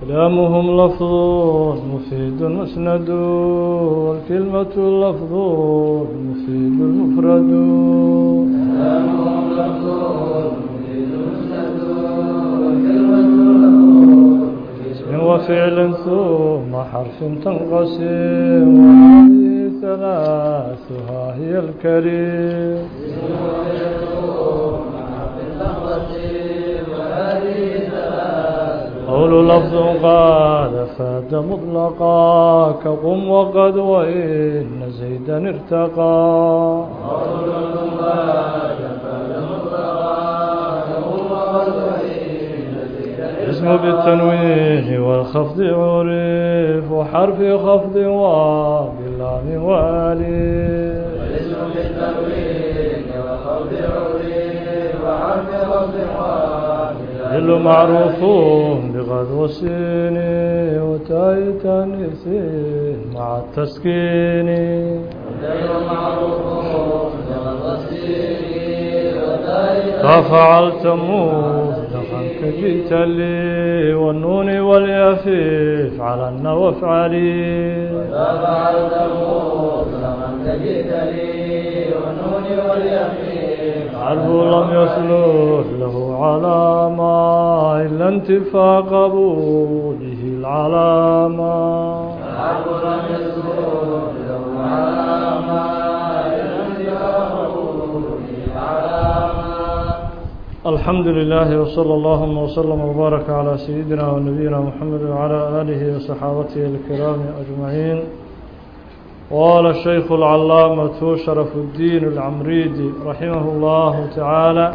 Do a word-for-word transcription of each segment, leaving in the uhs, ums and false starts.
كلامهم لفظ مفيد مسند والكلمة لفظ مفيد المفرد كلامهم لفظ مفيد مسند والكلمة لفظ اسم وفعل ثم حرف تنقسم وهذه ثلاثها هي الكريم اسم وفعل ثم حرف تنقسم وهذه قول لفظ قال فاد مطلقا كقم وقد وإن زيدا ارتقى قول لفظ قال فاد مطلقا كقم وقد وإن زيدا ارتقى اسم بالتنوين والخفض عرف وحرف خفض وباللام والف والاسم بالتنوين والخفض عرف وحرف خفض ذل معروف بغد والسين وتاء تانيث مع التسكين ذل معروف بغد والسين وتاء ففعلت مصدقا كجئت لي والنون واليافيف على النوف علي ففعلت مصدقا كجئت لي والنون واليافيف عرف لم يصلح له علامة إلا انتفاء قبوله العلامة العرف لم يصلح له علامة إلا انتفاء قبوله العلامة. الحمد لله وصلى الله وسلم وبارك على سيدنا ونبينا محمد وعلى آله وصحابته الكرام أجمعين. قال الشيخ العلامة شرف الدين العمريدي رحمه الله تعالى: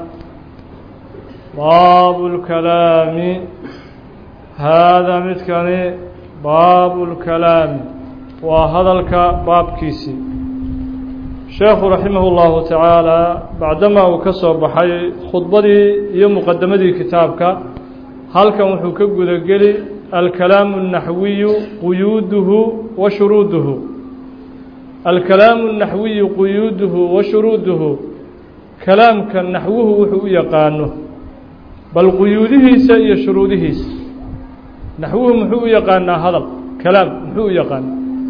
باب الكلام. هذا متكني باب الكلام وهذا الباب كيسي. الشيخ رحمه الله تعالى بعدما وكسر بحي خطبتي يوم مقدمتي كتابك هل كان وحكب قلي الكلام النحوي قيوده وشروطه. الكلام النحوي قيوده وشروطه كلام كان نحوه وحو يقانه بل قيوده سي شروطه نحوه محو يقانا هذا كلام محو يقان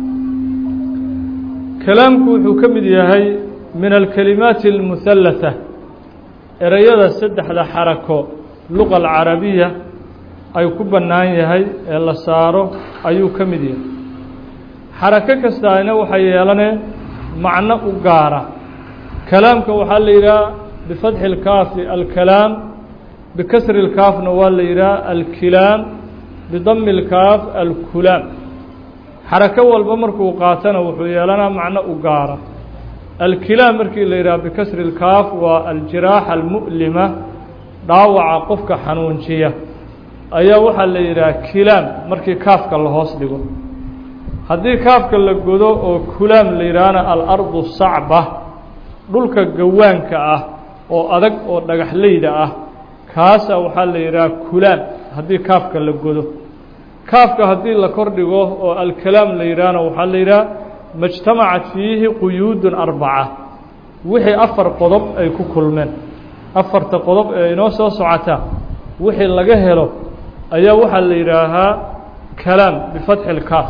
كلامك وحو كمد يهي من الكلمات المثلثة إريادة سدح لحركة اللغة العربية أي كبنان يهي إلا ساره أيو كمد يهي xarako kastaana waxay yeelanee macno u gaara. kalaamka waxaa la yidhaha bifatxi اlkaafi alkalaam, bikasri اlkaafna waa la yidhaha alkilaam, bidami اlkaaf alkulaam. xarako walba markuu qaatana wuxuu yeelanaa macno u gaara. alkilaam markii la yidhaha bikasri اlkaaf waa aljiraaxa almu'lima, dhaawaca qofka xanuunjiya ayaa waxaa la yidhaha kilaam markii kaafka la hoos dhigo. haddii kaafka la godo oo kulaam la yidhaahna alardu sacba, dhulka gawaanka ah oo adag oo dhagaxleyda ah kaasa waxaa la yidhaha kulaam haddii kaafka la godo. kaafka haddii la kor dhigo oo alkalaam la yidhaahna waxaa la yidhaha majtamacat fiihi quyuudun arbaca, wixii afar qodob ay ku kulmeen. afarta qodob ee inoo soo socota wixii laga helo ayaa waxaa la yidhaahaa kalaam bifatxi اlkaaf.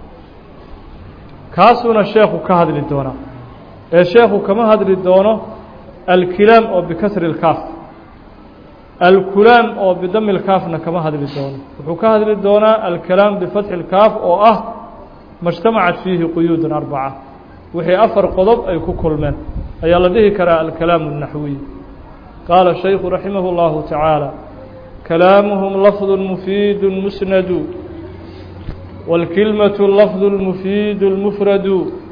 kaasuna sheekhu ka hadli doonaa ee sheekhu kama hadli doono alkilaam oo bikasri اlkaaf, alkulaam oo bidami اlkaafna kama hadli doono. wuxuu ka hadli doonaa alkalaam bifatxi اlkaaf oo ah majtamacat fiihi quyuudun arbaca, wixii afar qodob ay ku kulmeen ayaa la dhihi karaa alkalaam الnaxwiy. qaala shaykhu raximah اllahu tacaala: kalaamuhum lafظ mufiid musnad والكلمة اللفظ المفيد المفرد.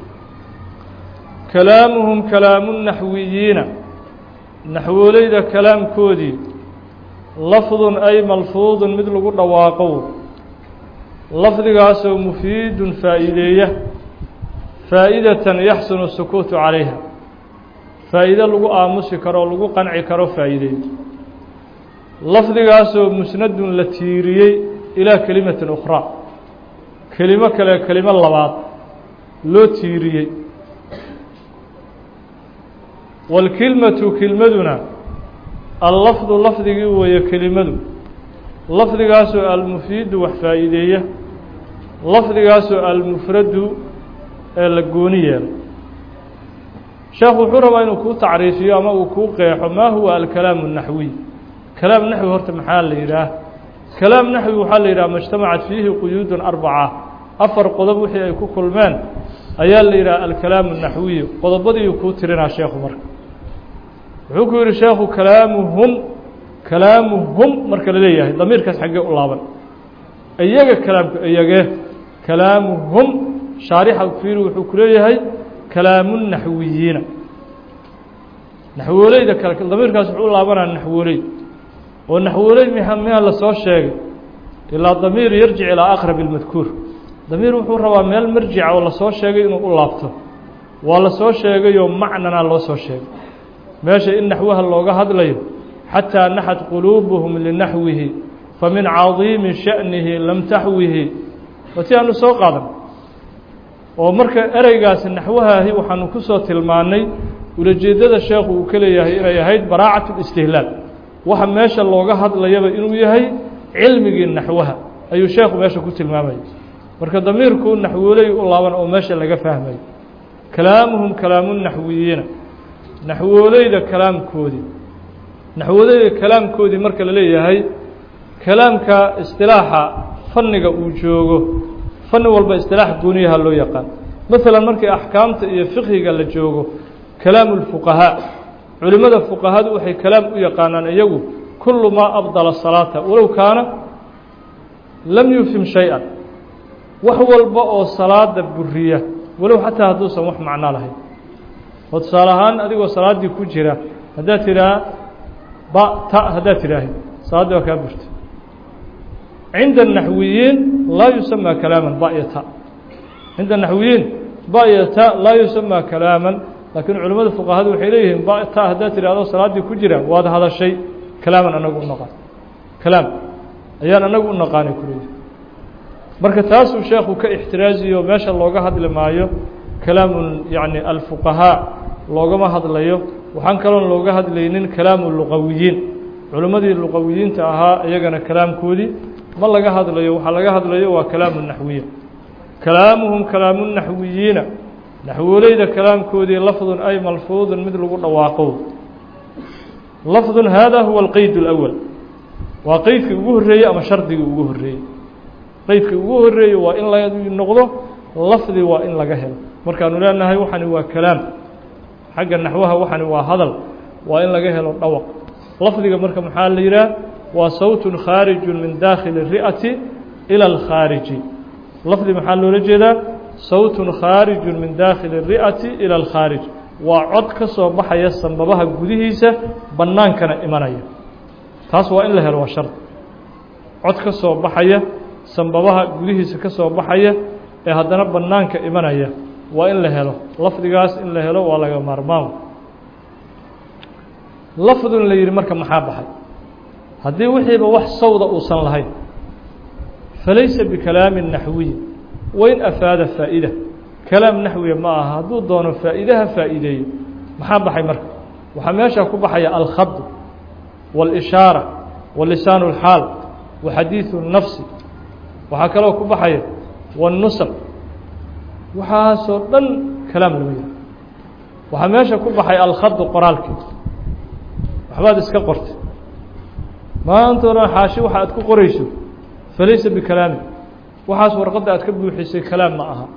كلامهم كلام النحويين نحوليد كلام كودي لفظ أي ملفوظ مثل قد واقو لفظ قاسو مفيد فائدية فائدة يحسن السكوت عليها فائدة لغو آمس كرو لغو قنع كرو فائدية لفظ قاسو مسند لتيري إلى كلمة أخرى kelimo kale kelimo labaad loo tiiriyey. walkilmatu kilmaduna allafdu lafdigii weeye kelimadu lafdigaasoo almufiidu wax faa'iideeya lafdigaasoo almufradu ee la gooni yeelo sheekhu wuxuu rabaa inuu kuu tacriifiyo ama uu kuu qeexo maa huwa alkalaamu الnaxwiy kalaam naxwi horta maxaa la yidhaah kalaam naxwi waxaa la yidhaha majtamacat fiihi quyuudun arbaca afar qodob wixii ay ku kulmeen ayaa la yidhaha alkalaamu الnaxwiyu qodobadiiu kuu tirinaa sheekhu marka wuxuu ku yidhi sheekhu kalaamuhum kalaamuhum marka la leeyahay damiirkaas xaggee u laaban iyaga kalaamka iyagee kalaamuhum shaarixa fiiri wuxuu ku leeyahay kalaamu naxwiyiina naxwooleyda kale damiirkaas wuxuu u laabanaa naxwooley oo naxwooley m miyaa la soo sheegay ilaa damiir yarjic ilaa aqrab اlmadkuur damiir wuxuu rabaa meel marjica oo lasoo sheegay inuu u laabto waa la soo sheegayoo macnana loo soo sheegay meesha in naxwaha looga hadlayo xatىa naxat quluubuhum linaxwihi famin cadiimi shaأnihi lam taxwihi wati aanu soo qaadan oo marka ereygaasi naxwahaahi waxaanu ku soo tilmaannay ulajeeddada sheekhu uu ka leeyahay inay ahayd baraacat اlistihlaal waxa meesha looga hadlayaba inuu yahay cilmigii naxwaha ayuu sheekhu meesha ku tilmaamaya marka damiirku naxwooley u laaban oo meesha laga fahmayo kalaamuhum kalaamu naxwiyiina naxwooleyda kalaamkoodii naxwooleyda kalaamkoodii marka la leeyahay kalaamka istilaaxa fanniga uu joogo fanni walba istilaax gooniyaha loo yaqaan maalan markii axkaamta iyo fiqhiga la joogo kalaamu اlfuqahaa culimmada fuqahadu waxay kalaam u yaqaanaan iyagu kullu maa abdala salaata walow kaana lam yufhim shay-an wax walba oo salaada buriya walow xataa hadduusan wax macno lahayn oo tusaale ahaan adigoo salaaddii ku jira haddaad tidhaha ba ta haddaad tidhaahi salaaddii waa kaa burtay cinda الnaxwiyiin laa yusamى kalaaman ba iyo ta cinda الnaxwiyiin ba iyo ta laa yusamى kalaaman laakiin culimmada fuqahadu waxay leeyihiin ba ta haddaad tidhahdo salaaddii ku jira waad hadashay kalaaman anagu u naqaan kalaam ayaan anagu u naqaanay kuleeyihi marka taasuu sheekhu ka ixtiraaziyo meesha looga hadli maayo kalaamu yacni alfuqahaa loogama hadlayo waxaan kaloon looga hadlaynin kalaamu luqawiyiin culimmadii luqawiyiinta ahaa iyagana kalaamkoodii ma laga hadlayo waxaa laga hadlayo waa kalaamu naxwiya kalaamuhum kalaamu naxwiyiina naxwooleyda kalaamkoodii lafdun ay malfuudun mid lagu dhawaaqo lafdun hada huwa alqeyd اlأwal waa qeydkii ugu horreeyey ama shardigii ugu horreeyey qeydkii ugu horreeyey waa in la noqdo lafdi waa in laga helo markaanu leenahay waxani waa kalaam xagga naxwaha waxani waa hadal waa in laga helo dhawaq lafdiga marka maxaa la yidhaah waa sawtun khaariju min daakhili الri'ati ilى اlkhaariji lafdi maxaa loola jeedaa sawtun khaariju min daakhili الri'ati ilى اlkhaarij waa cod ka soo baxaya sanbabaha gudihiisa bannaankana imanaya taas waa in la helo waa shard cod ka soo baxaya sanbabaha gudihiisa ka soo baxaya ee haddana bannaanka imanaya waa in la helo lafdigaas in la helo waa laga maarmaan lafdun la yidhi marka maxaa baxay haddii wixiiba wax sawda uusan lahayn falaysa bikalaami naxwiyi wain afaada faa'ida kalaam naxwiya ma aha hadduu doono faa'iidaha faa'iideeyo maxaa baxay marka waxaa meesha ku baxaya alkhad waاlishaara walisaanu اlxaal waxadiiثu الnafsi waxaa kaloo ku baxaya waالnusb waxaasoo dhan kalaam lagu yihi waxaa meesha ku baxay alkhadu qoraalkii waxbaad iska qortay maanta o dhan xaashi waxa aad ku qorayso falaysa bikalaami waxaas warqadda aad ka buuxisay kalaam ma aha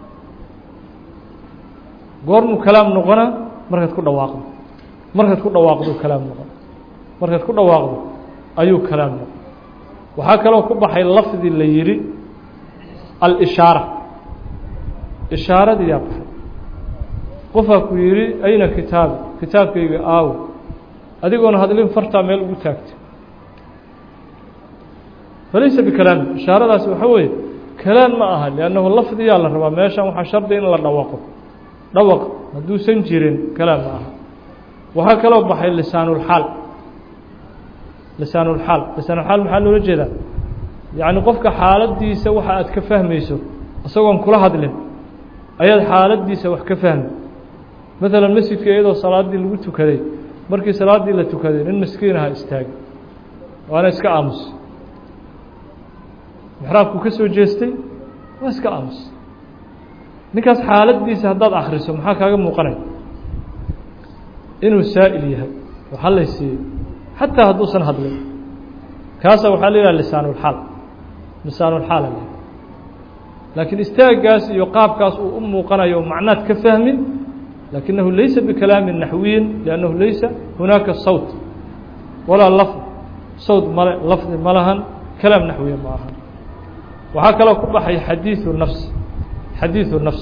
goormuu kalaam noqona markaad ku dhawaaqdo markaad ku dhawaaqdo kalaam noqon markaad ku dhawaaqdo ayuu kalaam noqon waxaa kaloo ku baxay lafdi la yidhi alishaara ishaaradii yaa baxay qofaa ku yidhi ayna kitaabi kitaabkayga aawo adigoona hadlin fartaa meel ugu taagtay falaysa bikalaami ishaaradaasi waxaa weeye kalaam ma aha liannahu lafdiyaa la rabaa meeshan waxaa shardi in la dhawaqo dhawaq hadduusan jirin kalaam ma aha waxaa kaloo baxay lisaanulxaal lisaanulxaal lisaanulxaal maxaa loola jeedaa yacni qofka xaaladiisa waxa aad ka fahmayso isagoon kula hadlin ayaad xaaladiisa wax ka fahmi maalan masjidka iyadoo salaaddii lagu tukaday markii salaaddii la tukaday nin miskiin aha istaagay waana iska aamus mixraabku ka soo jeestay waa iska aamus ninkaas xaaladiisa haddaad akhriso maxaa kaaga muuqanaya inuu saa'il yahay oo hadlaysiiyo xataa hadduusan hadlin kaasa waxaa la yidhaha lisaanulxaal lisaanulxaal a laakiin istaagaas iyo qaabkaas uu u muuqanayo macnaad ka fahmin lakinahu laysa bikalaami naxwiyin liannahu laysa hunaaka sawt walaa lafd sawt male lafdi ma lahan kalaam naxwiya ma ahan waxaa kaloo ku baxay xadiiثu nafs xadiiثu nafs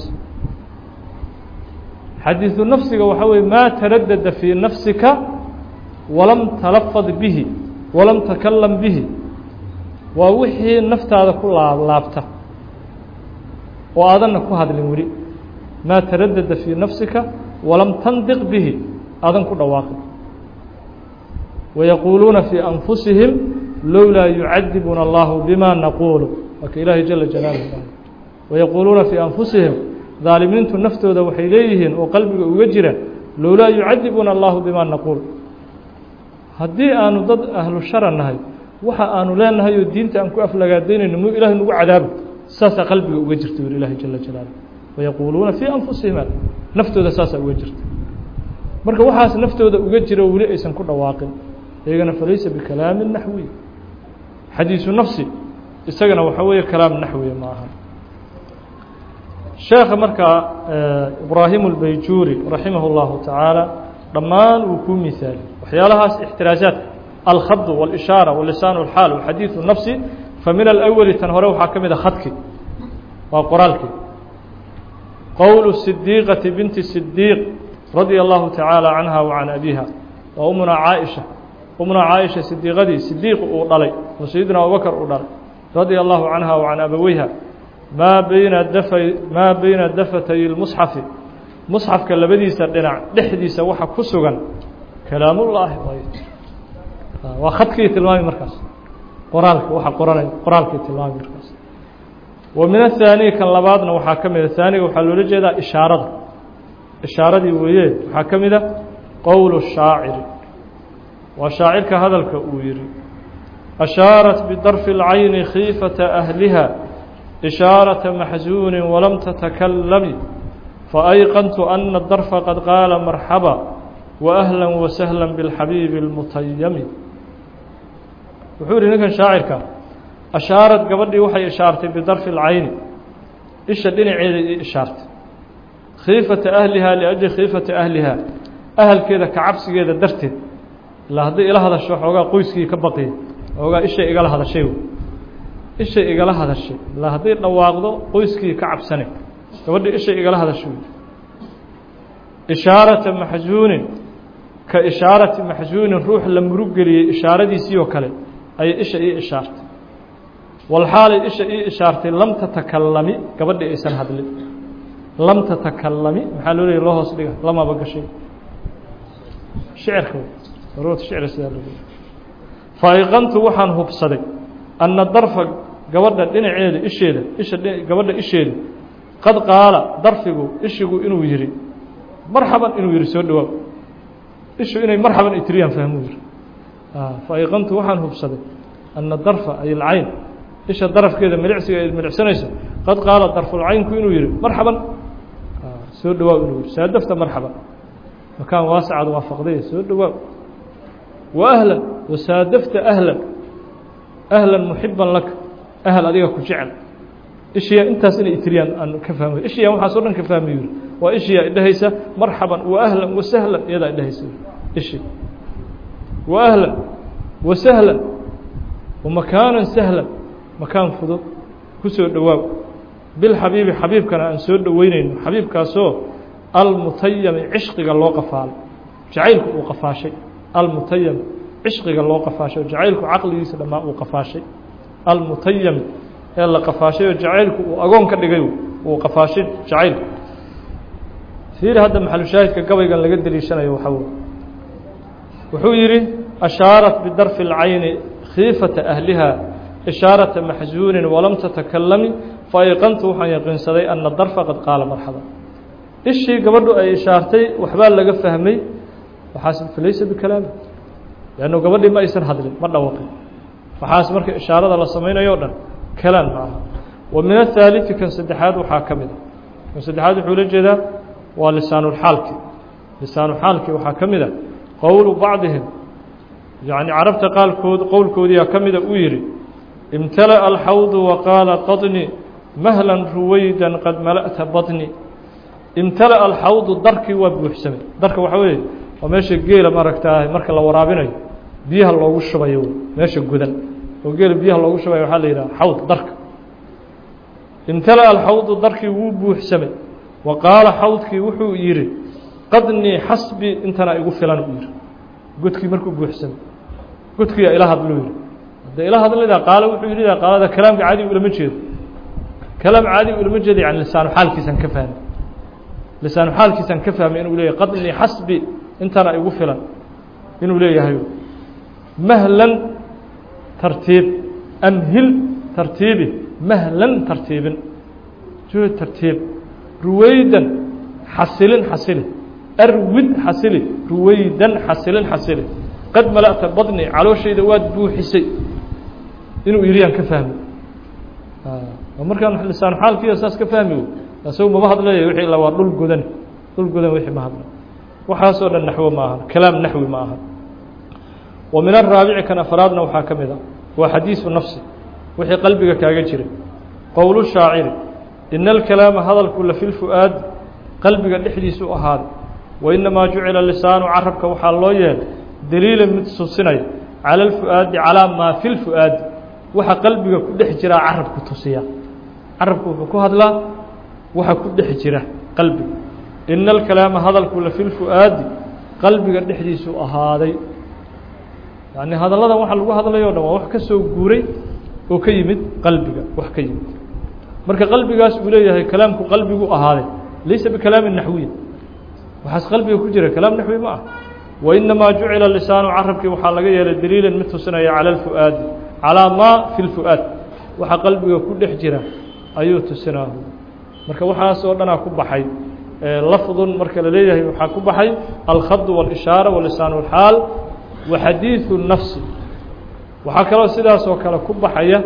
xadiiثu nafsiga waxaa weye maa taradada fii nafsika walam talafad bihi walam takalam bihi waa wixii naftaada ku laablaabta oo aadanna ku hadlin weli maa taradada fii nafsika walam tandiq bihi aadan ku dhawaaqin wayaquuluuna fii anfusihim lowlaa yucadibuna allahu bima naquulu waaka ilaahay jala jalaaluhu wayaquuluuna fii anfusihim daalimiintu naftooda waxay leeyihiin oo qalbiga uga jira lowlaa yucadibuna allahu bima naquul haddii aanu dad ahlu shara nahay waxa aanu leenahay oo diinta aan ku aflagaadaynayno muu ilahay nagu cadaabo saasaa qalbiga uga jirta yuri ilahay jala jalaaluhu wayaquuluuna fii anfusihim naftooda saasaa uga jirta marka waxaas naftooda uga jira weli aysan ku dhawaaqin iyagana falaysa bikalaami naxwiy xadiiثu nafsi isagana waxaa weeye kalaam naxwiya ma aha sheekha markaa ibraahim اlbayjuuri raximah اllahu tacaala dhammaan uu ku misaali waxyaalahaas ixtiraazaadka alkhad wاlishaara walisaan اlxaal xadiiثu nafsi famin alأwali tan hore waxaa ka mid a khadki waa qoraalkii qowl sidiiqati binti sidiiq radia allahu tacaala canha wa can abiha waa umunaa caaisha umunaa caaisha sidiiqadii sidiiq uu dhalay oo sayidina abubakar uu dhalay radia allahu canha wa can abaweyha maa bayna dafay maa bayna dafatay lmusxafi musxafka labadiisa dhinac dhexdiisa waxa ku sugan kalaamullaahi waa khadkii tilmaami markaas qoraalka waxa qoranay qoraalkii tilmaami markaas wa min athaani kan labaadna waxaa ka mida haaniga waxaa loola jeedaa ishaarada ishaaradii weeye waxaa ka mida qowlu shaaciri waa shaacirka hadalka uu yihi ashaarat bidarfi اlcayni khiifata ahliha ishaaraةa maxzuuni walam tatakallami faayqantu ana darfa qad qaala marxaba waahla wasahla biاlxabiibi اlmutayami wuxuu yihi ninkan shaacirka ashaarad gabadhii waxay ishaartay bidarfi اlcayni isha dhinaceeda ii ishaartay khiifata ahliha liajli khiifati ahliha ahalkeeda ka cabsigeeda darteed ilaa hadday ila hadasho xoogaa qoyskii ka baqiya xoogaa ishay igala hadashay ishay igala hadashay ilaa hadday dhawaaqdo qoyskii ka cabsanay gabadhii ishay igala hadashay ishaarata maxzuunin ka ishaarati maxzuunin ruux la murug geliyey ishaaradiisii oo kale ayay isha ii ishaartay walxaalay isha ii ishaartay lam tatakallami gabadhii aysan hadlin lam tatakallami maxaa loo leeyay loo hoos dhiga lamaba gashay shicirka daruurta shicir sidaa loo leeyay faaiqantu waxaan hubsaday anna darfa gabadha dhinaceeda isheeda isha gabadha isheeda qad qaala darfigu ishigu inuu yihi marxaban inuu yihi soo dhawaab ishu inay marxaban itiriyaan fahmuu yihi faaiqantu waxaan hubsaday anna darfa ay alcayn isha darafkeeda milicsiga ay milicsanayso qad qaala darfulcaynku inuu yihi marxaban soo dhawaab inuu yihi saadafta marxaban makaan waasacaad waafaqday soo dhawaab wa ahlan wasaadafta ahlan ahlan muxiban laka ahl adiga ku jecel ishiya intaas inay itiriyaan aan ka fahmay ishiya waxaas oo dhan ka fahmay yiri waa ishiya idhahaysa marxaban wa ahlan wa sahlan iyada idhahaysa ishi wa ahlan wa sahlan wa makaanan sahlan makaan fudud ku soo dhawaaw bil habiibi habiibkana aan soo dhaweynayno habiibkaasoo al mutayyam ishqiga loo qafaalay jacaylku uu qafaashay al mutayyam ishqiga loo qafaashay jacaylku aqligiisa dhamaa uu qafaashay al mutayyam ee la qafaashay jacaylku uu agoon ka dhigay uu qafaashay jacaylku fiir hadda maxallu shaahidka gabaygan laga daliishanayo waxa uu wuxuu yiri ashaarat bidarfi alcayni khiifata ahliha ishaarata maxzuunin walam tatakallami faayqantu waxaan yaqiinsaday anna darfa qad qaala marxaba ishii gabadhu ay ishaartay waxbaa laga fahmay waxaas falaysa bikalaami lanno gabadhii ma aysan hadlin ma dhawaqin waxaas marka ishaarada la samaynayo dhan كلام معها. ومن الثالث كان سدحاد وحاكمه كان سدحاد وحول الجدا ولسان الحالك لسان الحالك وحاكمه قول بعضهم يعني عرفت قال كود قول كوديا كمده ويري امتلأ الحوض وقال قطني مهلا رويدا قد ملأت بطني امتلأ الحوض دركي وبوحسمي درك waxa weey oo meesha geela maragtaa marka la waraabinayo biyaha loogu shubayo meesha gudan oo geela biyaha loogu shubayo waxa la yiraahdaa xawd darka امتلأ الحوض دركي وبوحسمي وقال حوضكي wuxuu yiri qadni hasbi intana igu filan u yiri godkii markuu buuxsamay godkii ilaa hadluu yiri hada ilaa hadlida qaalo wuxuu yiri qaalada kalaamka caadi u lama jeedo kalaam caadi u lama jeedo yani lisaan xaalkiisan ka fahmay lisaan xaalkiisan ka fahmay inuu leeyahay qadni hasbi intana igu filan inuu leeyahay mahlan tartiib amhil tartiibi mahlan tartiibin joo tartiib ruwaydan حصلن حصل أروid حصل رويدا حصلن حصل قد ملأت بطني على شيء دواد بوحسي إنه يريان كفهم ومركان لسان حال كي أساس كفهمه أسوي ما بحض ليه وحي لو دول جدن دول جدن وحي ما هذا وحاصل النحو معها كلام نحوي معها ومن الرابع كان أفرادنا وحاكم ذا وحديث النفس وحي قلبك كاجر قول الشاعر إن الكلام هذا الكل في الفؤاد قلبك دحديس أهاد وإنما جعل اللسان عربك وحالوية دليلا متسوسني على الفؤاد على ما في الفؤاد وح قلبك دحجرا عربك تصيا عربك كهاد لا وح دحجرا قلبك إن الكلام هذا الكل في الفؤاد قلبك دحديس أهادي يعني هذا الله وح لو هذا لا يوم وح كسو غوري وكيمد قلبك وح كيمد marka qalbigaas uu leeyahay kalaamku qalbigu ahaaday ليس بكلام نحوي وحس قلبي كجرة كلام نحوي معه وإنما جعل اللسان عربك وحلقة يا دليلا متسنى على الفؤاد على ما في الفؤاد وح قلبي كل حجرة أيوه تسناه مرك وحاس ودنا كبحي لفظ مرك لليه وح كبحي الخض والإشارة واللسان والحال وحديث النفس وحكرا سداس وكلا كبحية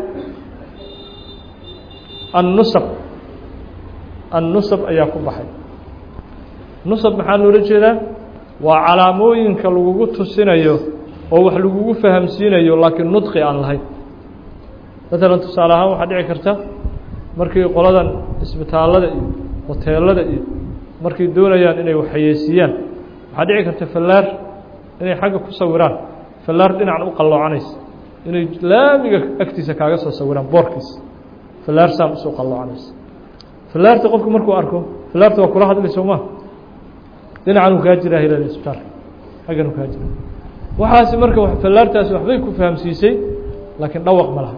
النصب النصب أيها كبحي نصب محل رجلا وعلاموين كالوجو تسينيو أو وحلوجو فهم سينيو لكن نطقي عن الهي مثلا تصالحها واحد عكرته مركي قلدا اسبتالada iyo hoteelada iyo markay doonayaan inay waxyeesiyaan waxa dhici karta fallaar inay xagga ku sawiraan fallaar dhinacan u qaloocanaysa inay laamiga agtiisa kaaga soo sawiraan boorkiisa fallaar saam soo qaloocanaysa fallaarta qofku markuu arko fallaarta waa kula hadlayso ma dhinacan uu ka jiraa ilaa isbitaal xaggan uu ka jiraa waxaas marka fallaartaas waxbay ku fahamsiisay laakiin dhawaq ma laha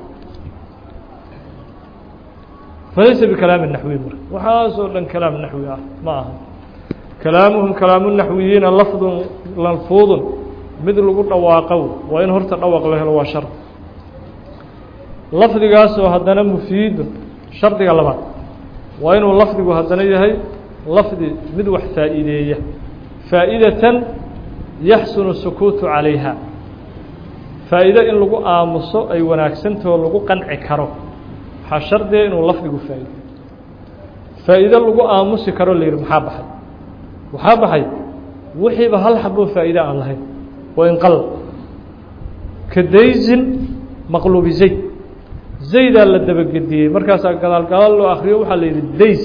فليس بكلام النحوي مر وحاصل كلام نحوي معه كلامهم كلام النحويين لفظ للفوض مثل قلنا واقو وإن هرت الأوق له هو شرط لفظ قاسو هدنا مفيد شرط قلبا وإن اللفظ هدنا يهي لفظ مدوح فائدية فائدة يحسن السكوت عليها فائدة إن لقوا آمصو أي وناكسنته ولقوا قنع كرو حشرده إنه لفظه فائدة فائدة لقوا آموس كرو اللي محابحي محابحي وحي بهال حبه فائدة عن الله وإن قل كديز مقلوب زي زيد اللي دبق الدين مركز قال قال له آخره وحل الديس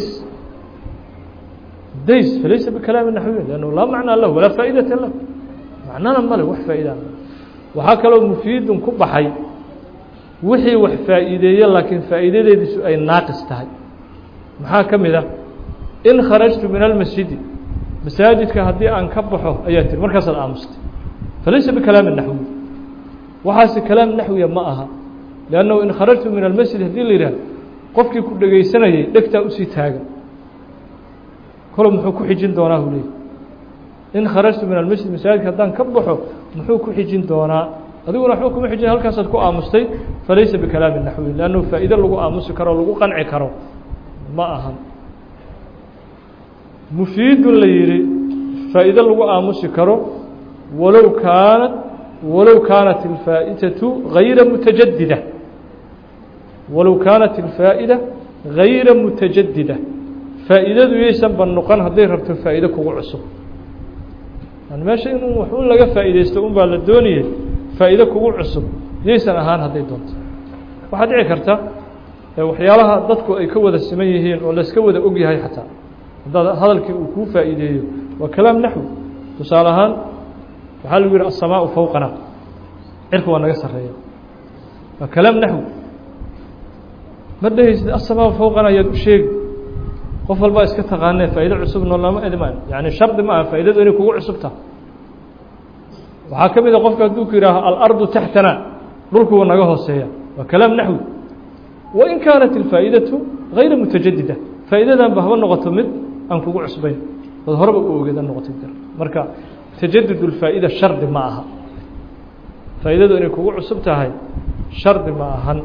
ديس فليس بكلام النحوي لأنه لا معنى له ولا فائدة له معنى لما له وح فائدة وحكى له مفيد كبحي وحي وح فائدة لكن فائدة دي سؤال ناقص تهي محاكم ذا إن خرجت من المسجد مساجد كهدي أن كبحه أيات مركز الآمست فليس بكلام النحوي وحاس كلام نحوي معها لأنه إن خرجت من المسجد هذه اللي قفك كل جاي سنة دكتا أسيت هاجا كل محوك حجين دوناه لي إن خرجت من المسجد مساجد كهدي أن كبحه محوك حجين دوناه هذا هو حكم حجة هل كسر كو آمستي فليس بكلام النحوي لأنه فإذا لقوا آمس كرو لقوا قنع كرو ما أهم مفيد ليري فإذا لقوا آمس كرو ولو كانت ولو كانت الفائدة غير متجددة walow kaanat الفaaئidة غayra muتajadida faa'iidadu yaysan ban noqon hadday rabto faa'iido kugu cusub yani meesha inuu wax un laga faa'iidaysto un baa la doonayay faa'iido kugu cusub yaysan ahaan hadday doonto waxaa dhici karta waxyaalaha dadku ay ka wada siman yihiin oo layska wada og yahay xataa haddaad hadalkii uu kuu faa'iideeyo waa kalaam naxwi tusaale ahaan waxaa lagu yihi الsamaau fowqana cirka waa naga sareeya waa kalaam naxwi ma dhehaysid الsamaau fowqana ayaad u sheegi qof walbaa iska taqaanee faa'ido cusub noolama edmaan yani shardi ma aha faa'idadu inay kugu cusub tahay waxaa ka mid a qofka hadduu ku yihaaho alardu taxtana dhulku waa naga hooseeya waa kalaam naxwi wain kaanat الfaa'idaةu غayra mutajadida faa'idadanba haba noqoto mid aan kugu cusbayn ood horeba u ogeed an noqoto jir marka tajadud الfaa'ida shardi ma aha faa'iidadu inay kugu cusub tahay shardi ma ahan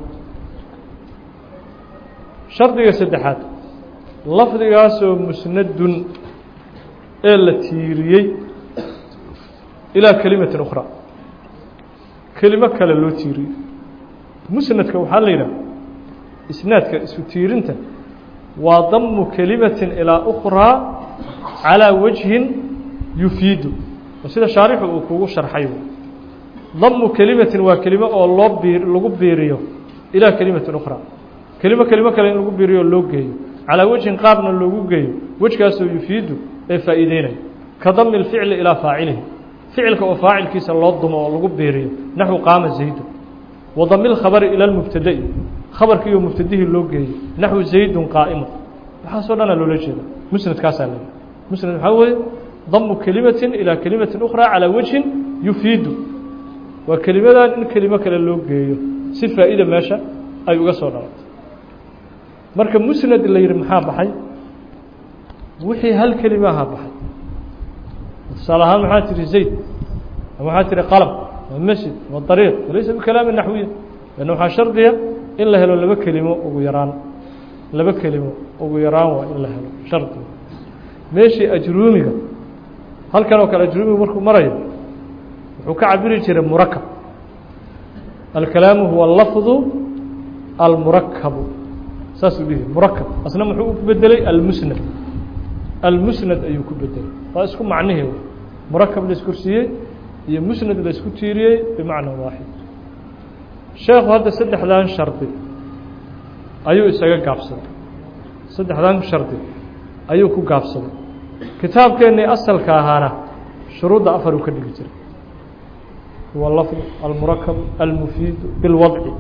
shardiga saddexaad lafdigaasoo musnadun ee la tiiriyey ilaa kelimatin ukhraa kelimo kale loo tiiriyey musnadka waxaa la yidhaha isnaadka isu tiirinta waa damu kelimatin ilaa ukhraa calىa wajhin yufiidu sida shaarixu uu kugu sharxay damu kelimatin waa kelimo oo loo biir lagu biiriyo ilaa kelimatin ukhraa kelimo kelimo kale in lagu biiriyo loo geeyo calىa wajhin qaabna loogu geeyo wejkaasoo yufiidu ee faa'iideynaya ka dami اlficli ilaa faacilihi ficilka oo faacilkiisa loo dumo oo lagu biiriyo naxwu qaama zaydu wa dami اlkhabari ilى اlmubtada'i khabarkiiyo mubtadihii loo geeyo naxwu zaydun qaa'imun waxaasoo dhana loola jeeda musnadkaasaa la musnad waxaa weeye damu kelimatin ilaa kelimatin ukhraa calىa wajhin yufiidu waa kelimadan in kelimo kale loo geeyo si faa'iida meesha ay uga soo dhalato marka musnad la yihi maxaa baxay wixii hal kelimaha baxay tusaale ahaan maxaa tihi zayd ama waxaa tihi qalam waa masjid waa dariiq walaysa bikalaami naxwiya lanna waxaa shardiya in la helo laba kelimo ugu yaraan laba kelimo ugu yaraan waa in la helo shardiga meeshii ajruumiga halkan oo kale ajruumigu markuu marayo wuxuu ka cabiri jiray murakab alkalaamu huwa lafdu almurakabu saasuu dhihi murakab asna muxuu u bedelay almusnad almusnad ayuu ku bedelay waa isku macnihii murakab la isku siiyey iyo musnad la isku tiiriyey bimacna waaxid sheekhu hadda saddexdan shardi ayuu isaga gaabsaday saddexdan shardi ayuu ku gaabsaday kitaabkeennii asalka ahaana shuruudda afar uu ka dhigi jiray huwa lafd almurakab almufiid bilwadci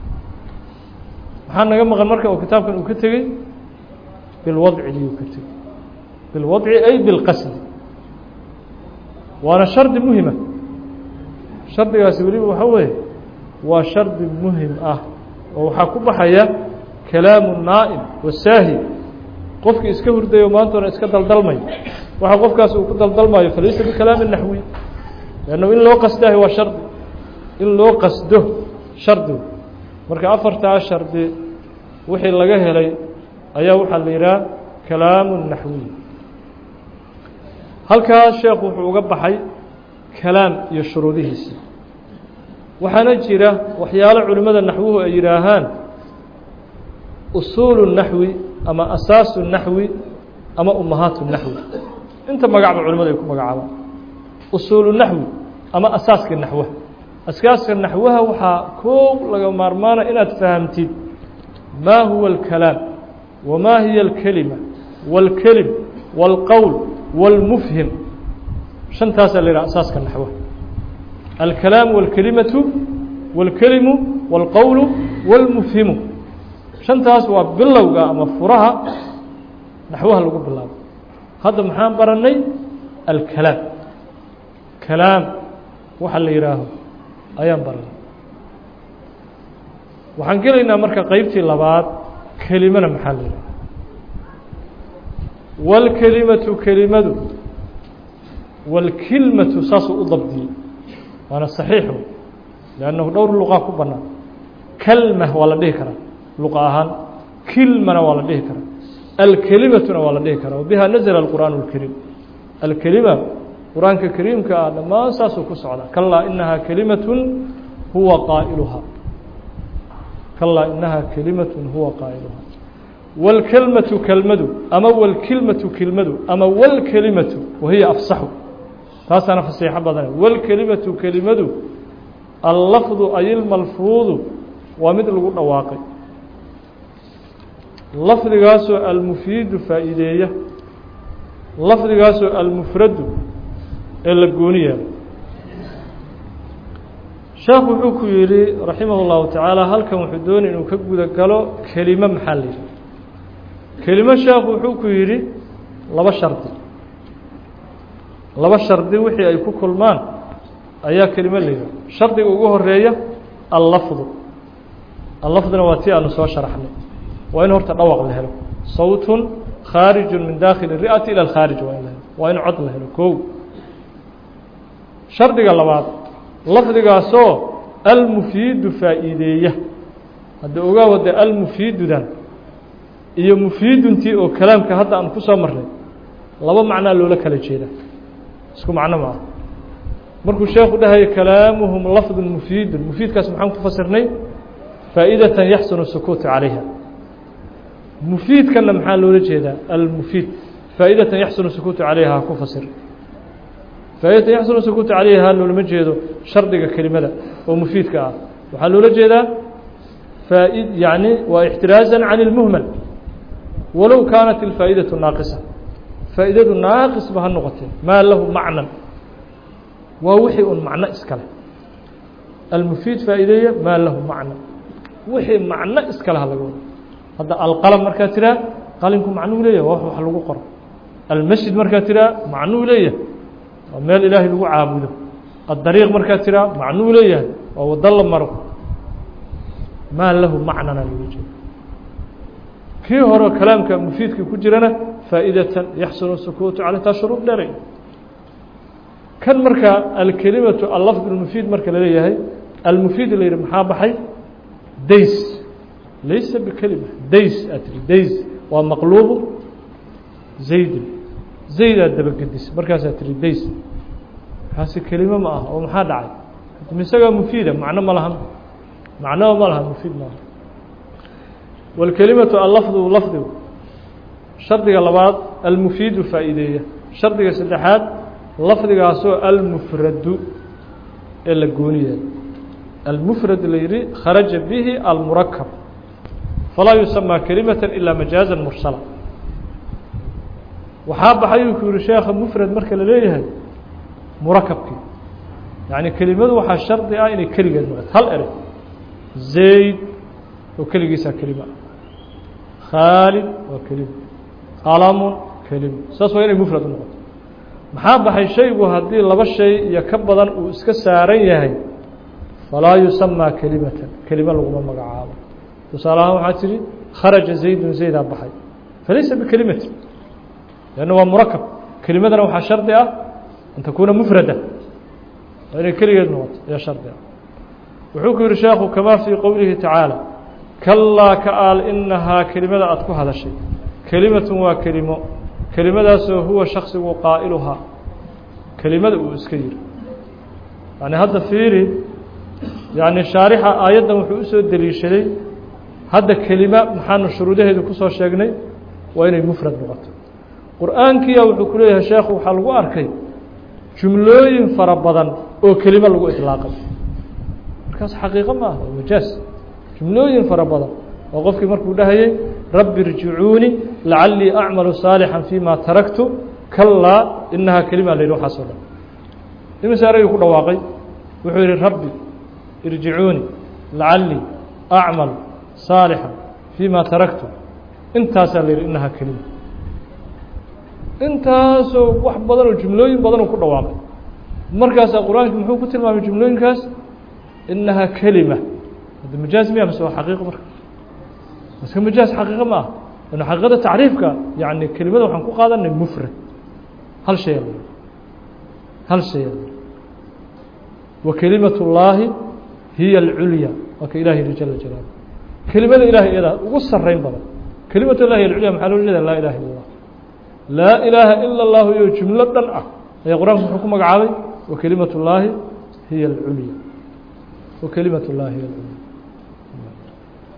maxaa naga maqan marka oo kitaabkan uu ka tegey bilwadci ayuu ka tegey bilwadci ay bilqasdi waana shardi muhima shardigaasi weliba waxaa weeye waa shardi muhim ah oo waxaa ku baxaya kalaamu naa'im wasaahi qofkii iska hurdayo maantoona iska daldalmay waxa qofkaas uu ku daldalmayo falaysa bikalaami naxwi lanno in loo qasdahay waa shardi in loo qasdo shardi marka afartaa shardi wixii laga helay ayaa waxaa la yidhaha kalaamu naxwiy halkaas sheekhu wuxuu uga baxay kalaam iyo shuruudihiisii waxaana jira waxyaalo culimmada naxwuhu ay yidhaahaan usuulu naxwi ama asaasu naxwi ama umahaatu naxwi inta magacba culimadu ay ku magacaabaan usuulu naxwi ama asaaska naxwaha asaaska naxwaha waxaa koow laga maarmaana inaad fahamtid ma huwa اlkalaam wama hiya اlkelima wاlkelim wاlqowl wاlmufhim shantaasaa la yidhaha asaaska naxwaha alkalaam wاlkelimatu wاlkelimu wاlqowlu wاlmufhimu shantaas waa bilowga ama furaha naxwaha lagu bilaabo hadda maxaan baranay alkalaam kalaam waxa la yidhaaho ayaan baranay waxaan gelaynaa marka qeybtii labaad kelimana maxaa la yidhaha wاlkelimatu kelimadu wاlkilmatu saasuu u dabdiyey waana صaxiixu lannahu dhowr luqaa ku banaan kalma waa la dhihi karaa luqa ahaan kilmana waa la dhihi karaa alkelimatuna waa la dhihi karaa wabiha nazla اlqur'aan اlkariim alkelima qur-aanka kariimka ah dhammaan saasuu ku socdaa kalaa inahaa kelimatun huwa qaa'iluhaa كلا إنها كلمة هو قائلها والكلمة كلمة أما والكلمة كلمة أما والكلمة وهي أفصح تاس أنا فصيحة بدنا والكلمة كلمة اللفظ أي الملفوظ ومثل الواقع لفظ قاسو المفيد فائدية لفظ قاسو المفرد الجونية شيخ وحكو يري رحمه الله تعالى هل كان وحدون إنه كجود قالوا كلمة محلية كلمة شيخ وحكو يري لبا شرط لبا شرط وحي أي كل مان أيها كلمة ليه شرط وجوه الرئية اللفظ اللفظ نواتي أنه سوى شرحنا وإن هو تطوق له صوت خارج من داخل الرئة إلى الخارج وإن وإن عض له كو شرط قال بعض لفظ قاسو المفيد فائدية هذا أقوى المفيد ده إيه مفيد أنتي أو كلامك هذا أن كسر مرة لبا معنى لولا كلا شيء ده اسكو معنى معه مركو الشيخ ده هي كلامهم لفظ المفيد المفيد كاس محمد فسرني فائدة يحسن السكوت عليها مفيد كان محل لولا شيء ده المفيد فائدة يحسن السكوت عليها كفسر فائدة يحسن السكوت عليها لولا مجهده شرطك كلمة ده ومفيد كا وحلو لجدا فائد يعني واحترازا عن المهمل ولو كانت الفائدة ناقصة فائدة ناقص بها النقطة ما له معنى ووحي معنى إسكاله المفيد فائدية ما له معنى وحي معنى إسكاله هذا القلم مركاترة قلمكم معنى ليه وهو حلو قرب المسجد مركاترة معنى ليه ومال إلهي لو عابده الطريق مركاترة معنى ليه وضل مره ما له معنى للوجه كي هو كلامك مفيد كي كجرنا فائدة يحسن السكوت على تشرب دري كان مركا الكلمة اللفظ المفيد مركا لليه المفيد اللي محابحي ديس ليس بكلمة ديس أتري ديس ومقلوب زيد زيد الدبق الديس مركا أتري ديس هذه كلمة ما أو محاد عاد مسجى مفيدة معنى ما لها معناه ما لها مفيد ما والكلمة اللفظ لفظ شرط اللبعض المفيد فائدية شرط السدحات لفظ قاسو المفرد الجونية المفرد اللي خرج به المركب فلا يسمى كلمة إلا مجازا مرسلا وحاب حيوك الشيخ مفرد مركل ليه مركب كي يعني كلمة وحا الشرط يعني كلمة هل أرد زيد وكلمة كلمة خالد وكلمة قلم كلمة ساسو يعني مفرد النقط محاب حي شيء وهذه لبا شيء يكبدا واسك سارن yahay فلا يسمى كلمة كلمة لغة مقعابة تصالها وحاتري خرج زيد زيد بحي فليس بكلمة لأنه هو مركب كلمة وحا شرطها أن تكون مفردة وإن كلمة نقط يا شرطها وحكم الشيخ كما في قوله تعالى كلا كآل إنها كلمة أتكو هذا الشيء كلمة وكلمة كلمة هو شخص وقائلها كلمة وإسكير يعني هذا فيري يعني شارحة آيات وحوس الدليل شيء هذا كلمة محن شروطه هذا كسر شجني وين المفرد لغته قرآن كي أو حكولها شيخ وحلو أركي جملين فربضا أو كلمة لغة إطلاقا كاس حقيقة ما هو مجاز جملين فربضا وقف مركو ده هي رب ارجعوني لعلي أعمل صالحا فيما تركت كلا إنها كلمة ليروح صلاة لما سأرى يقول واقعي وحير ربي ارجعوني لعلي أعمل صالحا فيما تركت انت سألير إنها كلمة انت سو واحد بدل الجملين بدل كل واقع مركز القرآن محو كتير ما الجملين كاس إنها كلمة هذا مجاز مياه بس هو حقيقة مركز بس هو مجاز حقيقة ما لأنه حقيقة تعريفك يعني كلمة وحنكو قادة إنه مفرد هل شيء هل شيء وكلمة الله هي العليا وكإله جل جلاله كلمة الإله إله وقصر رين بلا كلمة الله هي العليا محل وجد لا إله إلا الله لا إله إلا الله هي جملة دنعة هي قرآن حكمك عالي وكلمة الله هي العليا وكلمة الله هي العليا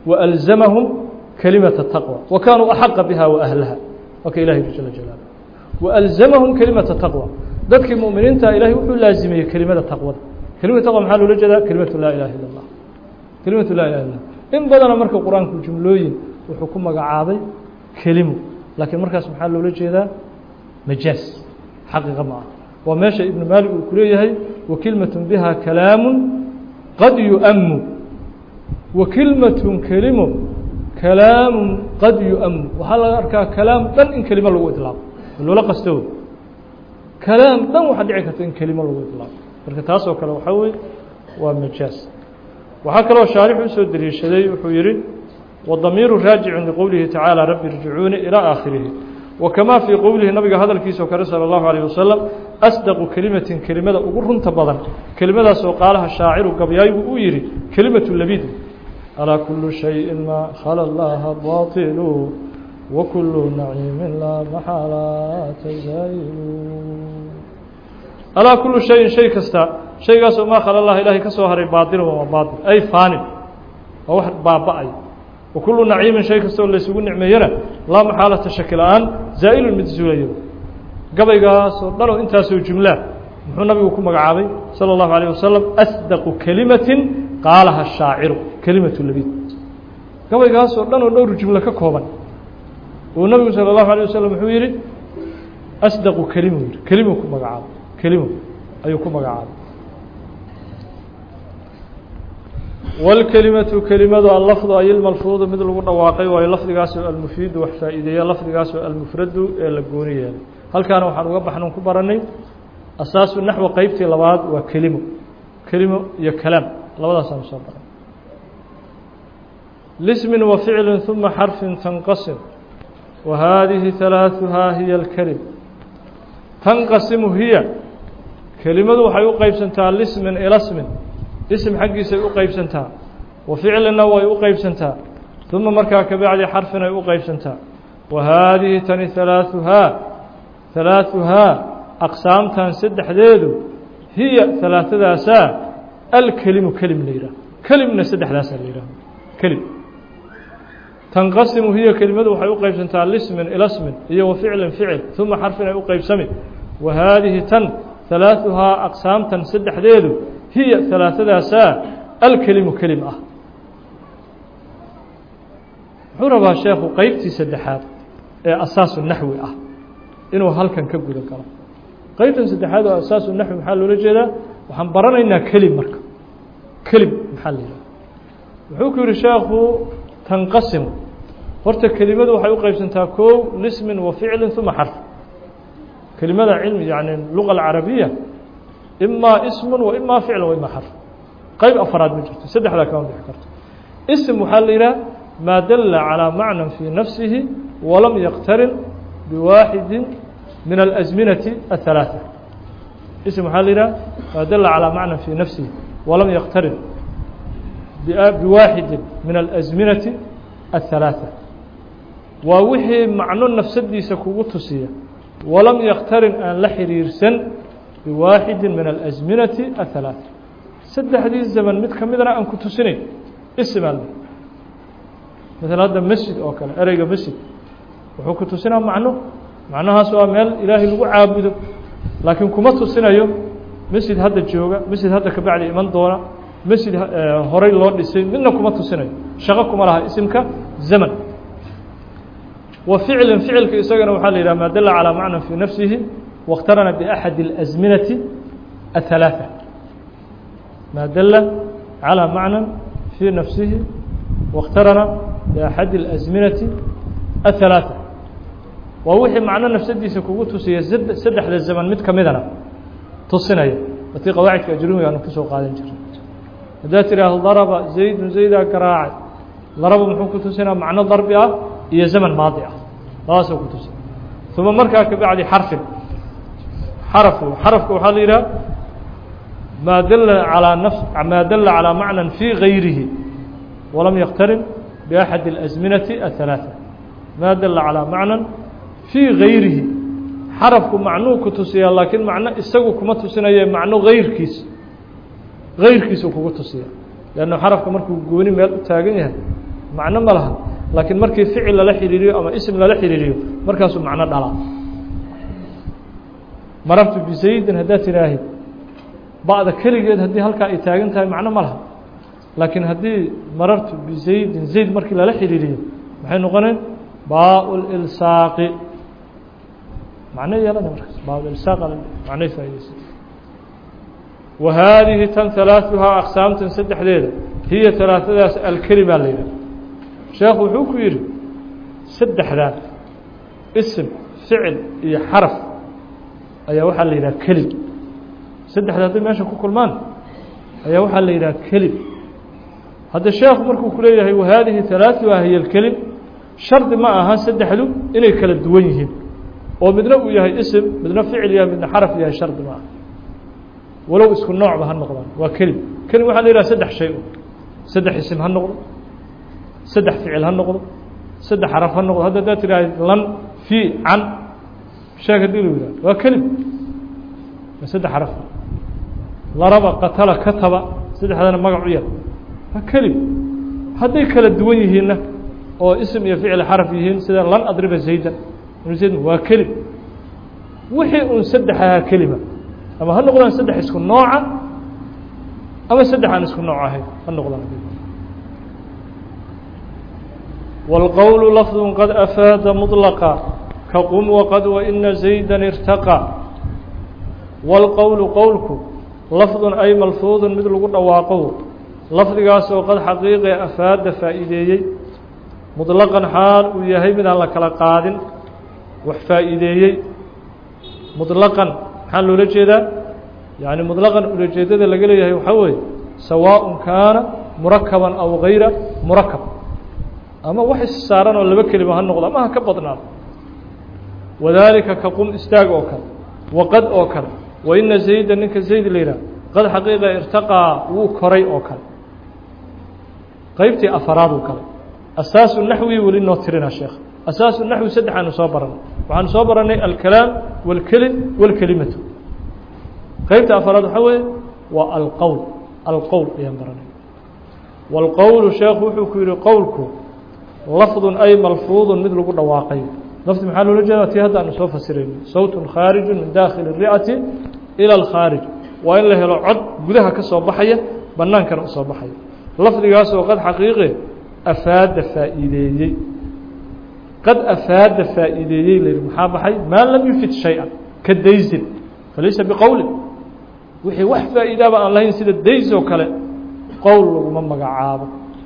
وألزمهم كلمة التقوى وكانوا أحق بها وأهلها وك إلهي جل جلاله وألزمهم كلمة التقوى ذلك المؤمنين تا إلهي وحو لازمية كلمة التقوى كلمة التقوى محل لجدا كلمة لا إله إلا الله كلمة لا إله إلا الله إن بدنا مركب القرآن كل جملوين وحكم مقعابي كلمة لكن مركز محل لجدا مجاز حقيقة معه وماشى ابن مالك الكلية وكلمة بها كلام قد يؤم وكلمة كلمة كلام قد يؤم وحال أركا كلام دن إن كلمة لو إطلاق ولو لا قصده كلام دن وحد عكت إن كلمة لو إطلاق بركتاس وكلو حوي ومجاز وحكى له شارح يسود دريشدي وحيري والضمير راجع عند قوله تعالى رب ارجعوني إلى آخره وكما في قوله النبي هذا الكيس وكرر صلى الله عليه وسلم أصدق كلمة كلمة أقرن تبضا كلمة سوقالها الشاعر قبياي ويري كلمة اللبيد على كل شيء ما خلا الله باطل وكل نعيم لا محالة تزايل على كل شيء شيء كستا شيء قاسو ما خلا الله إلهي كسوهر باطل وما باطل أي فاني وواحد بابا وكل نعيم شيء كستا اللي يسوون نعمينا لا محالة شكلان زائل المتزولي قبل قاسو ضلوا انتاسوا جملة محو النبي وكم مقعابي صلى الله عليه وسلم أصدق كلمة قالها الشاعر كلمة اللبيد قبل قاسو ضلوا نور جملة ككوبا والنبي صلى الله عليه وسلم حويري أصدق كلمة كلمة كم مقعاب كلمة أيكم مقعاب والكلمة كلمة اللفظ أي الملفوظ مثل الواقع واللفظ قاسو المفيد وحفائدية اللفظ قاسو المفرد الجونية هل كانوا حنوا بحنون كبرني أساس النحو قيبتي لبعض وكلمة كلمة يا كلام لبعض سامسون لاسم وفعل ثم حرف تنقسم وهذه ثلاثها هي الكلم تنقسم هي كلمة وحيو قيب سنتها لاسم إلى اسم اسم حقي سيو قيب سنتها وفعل نوى يو قيب سنتها ثم مركا كبعد حرفنا يو قيب سنتها وهذه تني ثلاثها ثلاثها أقسام تنسد حديده هي ثلاثة داسا الكلم كلم ليرة كلم نسد حداسا ليرة كلم تنقسم هي كلمة وحيو قيب سنتها الاسم إلى اسم هي وفعل فعل ثم حرفنا يو قيب سمي وهذه تن ثلاثها أقسام تنسد حديده هي ثلاثة داسا الكلم كلم أه حربها الشيخ قيبتي سدحات أساس النحو أه إنه هل كان كبد الكلام قيبتي سدحات أساس النحو محل رجلا وحنبرنا إنها كلم مركب كلم محل وحكي الشيخ تنقسم ورت كلمة وحيو قيب سنتاكو لاسم وفعل ثم حرف كلمة علم يعني اللغة العربية إما اسم وإما فعل وإما حرف قيب أفراد من جهته سدح ذا كمان ذكرت اسم محلل ما دل على معنى في نفسه ولم يقترن بواحد من الأزمنة الثلاثة اسم محلل ما دل على معنى في نفسه ولم يقترن بواحد من الأزمنة الثلاثة ووحي معنى النفس دي سكوتسية ولم يقترن أن لحرير سن بواحد من الأزمنة الثلاثة سد حديث زمن متكملنا أن كنت سنين اسم الله مثلا هذا مسجد أو كان أريق مسجد وحو كنت سنة معنه معناها سواء مال إلهي لغو عابده لكن كمت سنة يوم مسجد هذا الجوغة مسجد هذا كبعد إيمان دونا مسجد هوري الله لسين منه كمت سنة شغكم لها اسمك زمن وفعل فعل كإساقنا وحال إلى ما دل على معنى في نفسه واقترن بأحد الأزمنة الثلاثة ما دل على معنى في نفسه واقترن بأحد الأزمنة الثلاثة ووحي معنى نفس دي سكوته سيزد سدح للزمن مت كمدنا تصنيه وتي قواعد كأجرمي أنا كسو قادم جري إذا ترى ضرب زيد زيد كراع ضرب محوك تسنى معنى ضربها هي زمن ماضي لا سوق تسنى ثم مركا كبعد حرف حرف حرف وحليرا ما دل على نفس ما دل على معنى في غيره ولم يقترن بأحد الأزمنة الثلاثة ما دل على معنى في غيره حرف معنوه كتسيا لكن معنى استوى كما تسنى معنى غير كيس غير كيس وكتسيا لأنه حرف كمركو جوني مال تاجنها macno ma laha laakiin markii ficil lala xiriiriyo ama ism lala xiriiriyo markaasuu macno dhalaa marartu bizaydin haddaad tiraahid ba'da keligeed haddii halkaa ay taagan tahay macno ma laha laakiin haddii marartu bizaydin zayd markii lala xiriiriyo maxay noqoneen baa lilsaaqi macno yeelanaya markaas baa lilsaaq macnay faa'iidaysa wa haadihi tan halaaثuhaa aqsaamtan saddexdeeda hiya halaaثadaas alkelima la yidhaha sheekhu wuxuu ku yidhi saddexdan ism ficil iyo xaraf ayaa waxaa la yidhaha kelim saddexda hadday meesha ku kulmaan ayaa waxaa la yidhaha kelim hadda sheekhu markuu ku leeyahay wa haadihi halaaثuhaa hiya alkelim shardi ma aha saddexdu inay kala duwan yihiin oo midna uu yahay ism midna ficil yahay midna xaraf yahay shardi ma aha walow isku noocba ha noqdaan waa kelim kelim waxaa la yidhaha saddex shay saddex ism ha noqdo saddex ficil ha noqdo saddex xaraf ha noqdo hadda haddaad tidhaahd lan fii can sheeg haddii lu yidhahdo waa kelim waa saddex xaraf laraba qatala kataba saddexdana magac u yar waa kelim hadday kala duwan yihiinna oo ism iyo ficil xaraf yihiin sida lan adriba zaydan waa kelim wixii un saddex ahaa kelima ama ha noqdaan saddex isku nooca ama saddex aan isku nooc ahayn ha noqdaan والqول لفظ qad أفاad مطلقا kaqum وqad وإna زayda ارتaqى والqول qowlku lفظ ay malفuuظ mid lagu dhawaaqo lafdigaasoo qad xaqiiqe afaada faa'iideeyey مطلqan xaal uu yahay mid aan la kala qaadin wax faa'iideeyey مطلqan maxaa loola jeedaa yaعni مطلqan ulajeedada laga leeyahay waxaa weeye sawaaء kaana murakaban aw غayra murakab ama wax issaaran oo laba kelima ha noqdo ama ha ka badnaado wadaalika ka qum istaag oo kale waqad oo kale waina zayda ninka zayd la yidhaha qad xaqiiqa irtaqaa wuu koray oo kale qeybtii afaraad oo kale asaasu naxwi weli noo tirina sheekh asaasu naxwi saddex aanu soo baranay waxaanu soo baranay alkalaam wاlkelim wاlkelimatu qeybta afaraad waxaa weeye waa alqowl alqowl ayaan baranay wاlqowlu sheekhu wuxuu ku yihi qowlku lafظ ay malfuuظ mid lagu dhawaaqay lafdi maxaa loola jeeda tii hadda aanu soo fasirayno sawt khaariju min dakhili الri'ati ilى اlkhaarij waa in la helo cod gudaha ka soo baxaya banaankana usoo baxaya lafdigaasoo qad xaqiiqe afaada faa'iideeyey qad afaada faa'iideeyey la yihi maxaa baxay maa lam yufid shayئa ka daysin falaysa biqowli wixii wax faa'iidaaba aan lahayn sida days oo kale qowl laguma magacaabo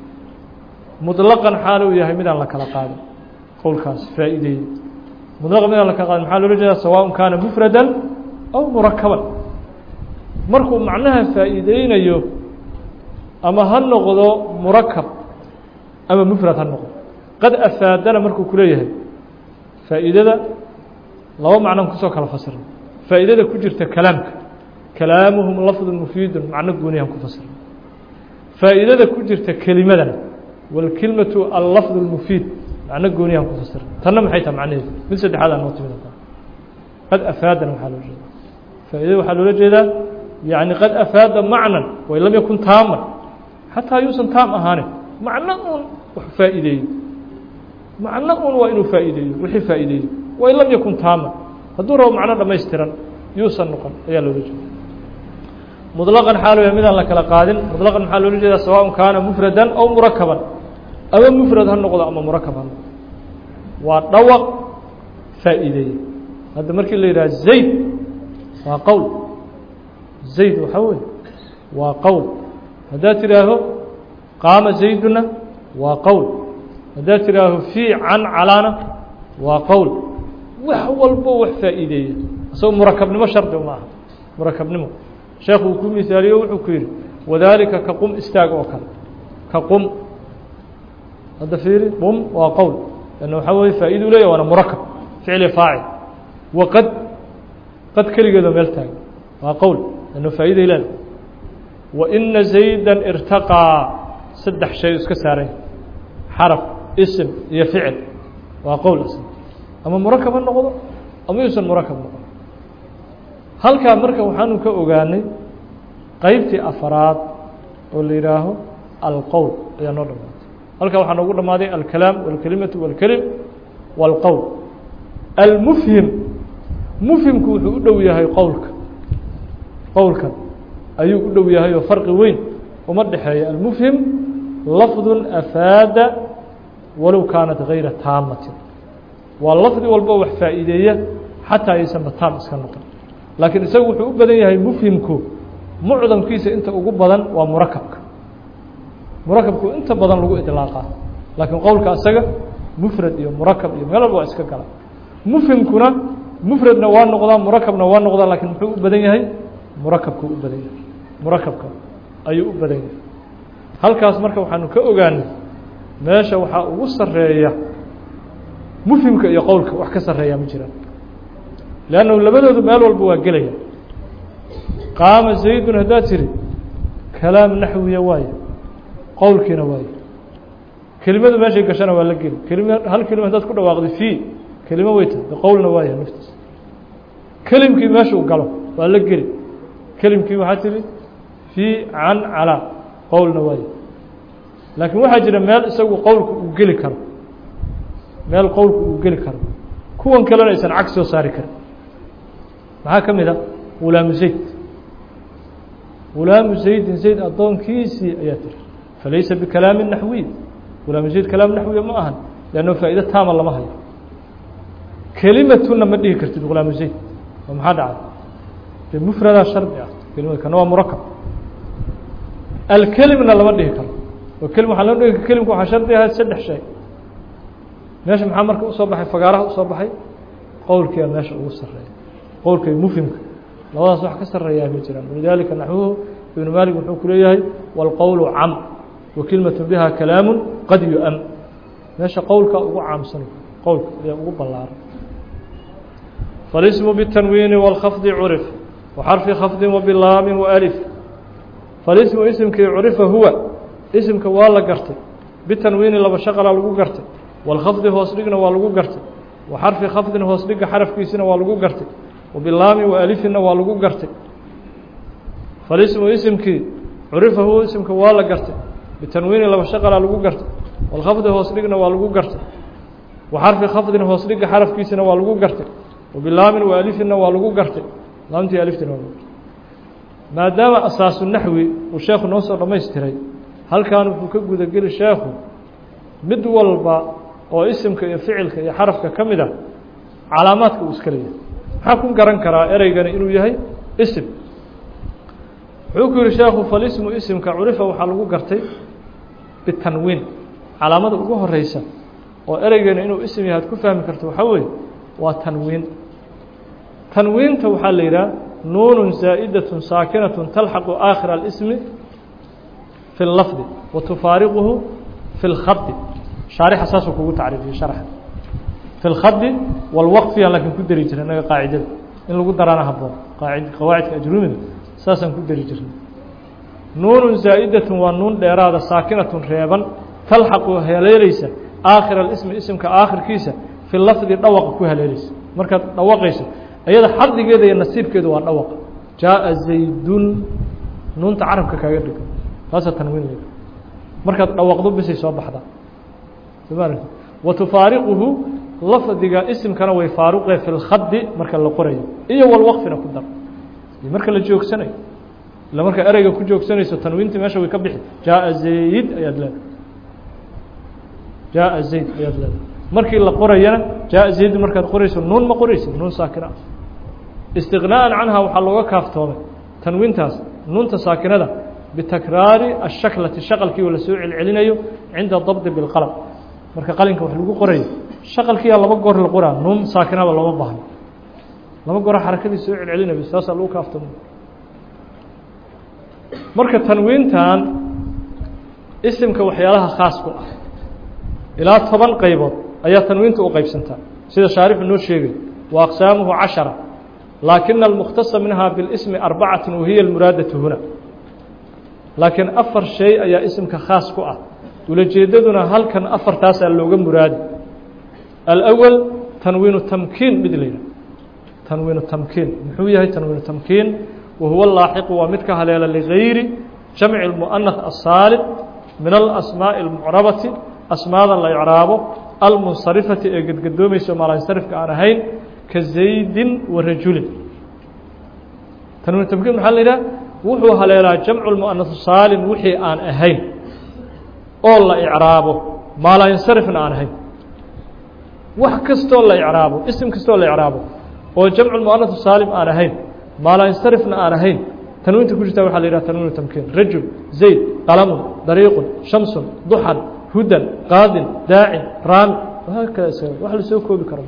مطلqan xaal uu yahay midaan la kala qaadin qowlkaas faa'iideeyey مطلqan midaan la kala qaadin maxaa loola jeeda sawaaء kaana mfrada aw murakaban markuu macnaha faa'iideynayo ama ha noqdo murakab ama mfrad ha noqdo qad afaadana markuu ku leeyahay faa'iidada laba macnoon kusoo kala fasirna faa'iidada ku jirta kalaamka kalaamuhum lafظ mufiid macno gooniyahan ku fasirna faa'iidada ku jirta kelimadana والكلمة اللفظ المفيد معنى gooniyahan ku fasir tanna maxay tahay macnaheedu mid saddexaad aan noo timid qad afaadana waxaa loo jeedaa faa'iidada waxaa loola jeedaa yaعni qad afaada macnan wain lam yakun taaman xataa yuusan taam ahaanin macno un wax faa'iideeyo macno un waa inuu faa'iideeyo wixii faa'iideeyo wain lam yakun taaman hadduu rabo macno dhamaystiran yuusan noqon ayaa loola jeeda مطلqan xaal yahay midaan la kala qaadin مطلqan maxaa loola jeedaa sawaaء kaana mfrada aw murakaban ama mfrad ha noqdo ama murakab ha noqdo waa dhawaq faa'iideeye hadda markii la yidhaha zayd waa qowl zayd waxaa wey waa qowl haddaad tidhaaho qaama zayduna waa qowl haddaad tidhaaho fii can calaana waa qowl wax walbo wax faa'iideeya isagoo murakabnimo shardi uma aha murakabnimo sheekhu uu ku misaaliyo wuxuu ku yidhi wadaalika ka qum istaag oo kale ka qum hadda fiiri qum waa qowl lanna waxaa weye faa'idu leeya waana murakab ficli faacil waqad qad keligeedoo meel taagan waa qowl lanna faa'iday leeda waina zayda irtaqaa saddex shay iska saaran xaraf ism iyo ficil waa qowl asl ama murakab ha noqdo ama yuusan murakab noqon halkaa marka waxaanu ka ogaanay qeybtii afaraad oo la yidhaaho alqowl ayaa noo dhamaatay halkaa waxaa noogu dhammaaday alkalaam walkelimatu walkelim walqowl. almufhim mufhimku wuxuu u dhow yahay qowlka qowlkan ayuu u dhow yahay oo farqi weyn uma dhexeeya. almufhim lafdu afaada walow kaanat gayra taamatin, waa lafdi walbo wax faa'iideeya xataa aysanba taam iska noqon. laakiin isagu wuxuu u badan yahay mufhimku mucdamkiisa inta ugu badan waa murakabka murakabku inta badan lagu idlaaqaa, laakiin qowlka asaga mufrad iyo murakab iyo meel walba waa iska gala. mufhimkuna mufradna waa noqdaa murakabna waa noqdaa, laakiin muxuu u badan yahay murakabku u badan yahay murakabka ayuu u badan yahay. halkaas marka waxaanu ka ogaanay meesha waxaa ugu sareeya mufhimka iyo qowlka wax ka sareeya ma jiraan, leannahu labadoodu meel walba waa gelaya. qaama zaydun haddaad tiri kalaam naxwiya waaye, qowlkiina waaye. kelimadu meeshay gashana waa la geli, kelima hal kelima haddaad ku dhawaaqday fii kelimo weyta qowlna waaya naftiisa. kelimkii meeshuu galo waa la geli, kelimkii waxaa tiri fii can calaa qowlna waaye. laakiin waxaa jira meel isagu qowlku uu geli karo, meel qowlku uu geli karo kuwan kalena aysan cag soo saari karin. maxaa ka mid a gulaamu zayd, gulaamu zaydin zayd addoonkiisii ayaa tiri falaysa bikalaami naxwiy. gulaamu zayd kalaam naxwiya ma ahan, leanno faa'ido taama lama hayo. kelimatuna ma dhihi kartid gulaamu zayd, oo maxaa dhacay dee mufradaa shardi ah, kelimada kana waa murakab. alkelimna lama dhihi karo, oo kelim waxaa loo dhigi kelimka waxaa shardi ahayd saddex shay. meesha maxaa marka usoo baxay fagaaraha usoo baxay qowlkiia meesha ugu sareeya, qowlka iyo mufhimka labadaas wax ka sareeyaa ma jiraan. walidaalika naxwuhu ibnu maalik wuxuu ku leeyahay wاlqowlu cam wakilmat biha kalaamu qad yu-am. meesha qowlka ugu caamsan, qowlka ayaa ugu ballaaran. falismu bitanwiini wاlkhafdi curif waxarfi khafdi wabilaami walif. falismu isimkii curifa huwa isimka waa la gartay, bitanwiini laba shaqala lagu gartay, walkhafdi hoos dhigna waa lagu gartay, wa xarfi khafdin hoos dhiga xarafkiisina waa lagu gartay, wabilaami waalifina waa lagu gartay. falismu isimkii curifa huwa isimka waa la gartay, bitanwiini laba shaqala lagu gartay, walkhafdi hoos dhigna waa lagu gartay, wa xarfi khafdin hoos dhiga xarafkiisina waa lagu gartay, wabilaamin waalifina waa lagu gartay, laamtii aliftina waa lagu gartay. maadaama asaasu naxwi uu sheekhu noo soo dhammaystiray, halkan wuxuu ka gudageli sheekhu mid walba oo isimka iyo ficilka iyo xarafka ka mid a calaamaadka uu iska leeyahay. maxaa ku garan karaa ereygani inuu yahay isim? wuxuu ku yihi sheekhu falismu isimka curifa waxaa lagu gartay bitanwiin. calaamada ugu horeysa oo ereygani inuu isim yahay ad ku fahmi karto waxaa weeye waa tanwiin. tanwiinta waxaa la yidhaha nuun zaa'idaة saakinaة talxaqu aakhira اlsmi fi اlafdi wa tufaariquhu fi اlkhadi. shaarixa saasuu kugu tacriifiyey sharxa fi اlkhadi wاlwaqfiyan laakiin ku dari jirnay inaga qaacidada in lagu daraana haboon qaacid qawaacidka ajrumida saasaan ku dari jirnay. nuun zaa'idaة waa nuun dheeraada saakinaة reeban talxaqu haleelaysa aakhira اlsmi isimka aakhirkiisa fi lafdi dhawaqa ku haleelaysa. markaad dhawaqayso ayada xadigeeda iyo nasiibkeedu waa dhawaqa. jaaءa zaydun nuunta carabka kaaga dhigo taasa tanwiin le markaad dhawaqdo bisay soo baxdaa. wa tufaariquhu lafdiga isimkana way faaruqee fi اlkhadi marka la qorayo iyo walwaqfina ku dar marka la joogsanayo. ila marka ereyga ku joogsanayso tanwiintii meesha way ka bixi. jaaءa zayd ayaad leedahay, jaaءa zayd ayaad leedahay. markii la qorayana jaaءa zayd markaad qorayso nuun ma qoraysid, nuun saakina. istiqnaaءan canha waxaa looga kaaftoomay tanwiintaas nuunta saakinada bitakraari ashaklati shaqalkii oo la soo celcelinayo cinda dabdi biاlqalm. marka qalinka wax lagu qorayo shaqalkiiyaa laba goor la qoraa, nuun saakinaba looma baahno, laba goora xarakadii soo celcelinayo saasaa lagu kaaftoomay. marka tanwiintan isimka waxyaalaha khaas ku ah ilaa toban qaybood ayaa tanwiinta u qaybsantaa sida shaarixu noo sheegay. wa aqsaamuhu cashara laakina almukhtasa minha biاlsmi arbacaة wahiya almuraadatu huna. laakiin afar shay ayaa isimka khaas ku ah, ulajeedaduna halkan afartaasaa looga muraadi. alأwal tanwiinu tamkiin mid la yidhah tanwiinu tamkiin. muxuu yahay tanwiinu tamkiin? wahuwa laaxiqu waa mid ka haleela ligayri jamci اlmu'anath asaalib min alasmaaءi اlmucrabati asmaada la icraabo almunsarifati ee gedgadoomayso maalansarifka aan ahayn ka zaydin wa rajulin tanwiin tamkiin maxaa la yidhaha wuxuu haleelaa jamcu lmu'anasu saalim wixii aan ahayn oo la icraabo maalansarifna aan ahayn wax kastoo la icraabo isim kastoo la icraabo oo jamcu lmu'anasu saalim aan ahayn maalansarifna aan ahayn tanwiinta ku jirta waxa la yidhaha tanwiinu tamkiin rajul zayd qalamun dariiqun shamsun duxan hudan qaadin daacin raami haakada wax la soo koobi karo ma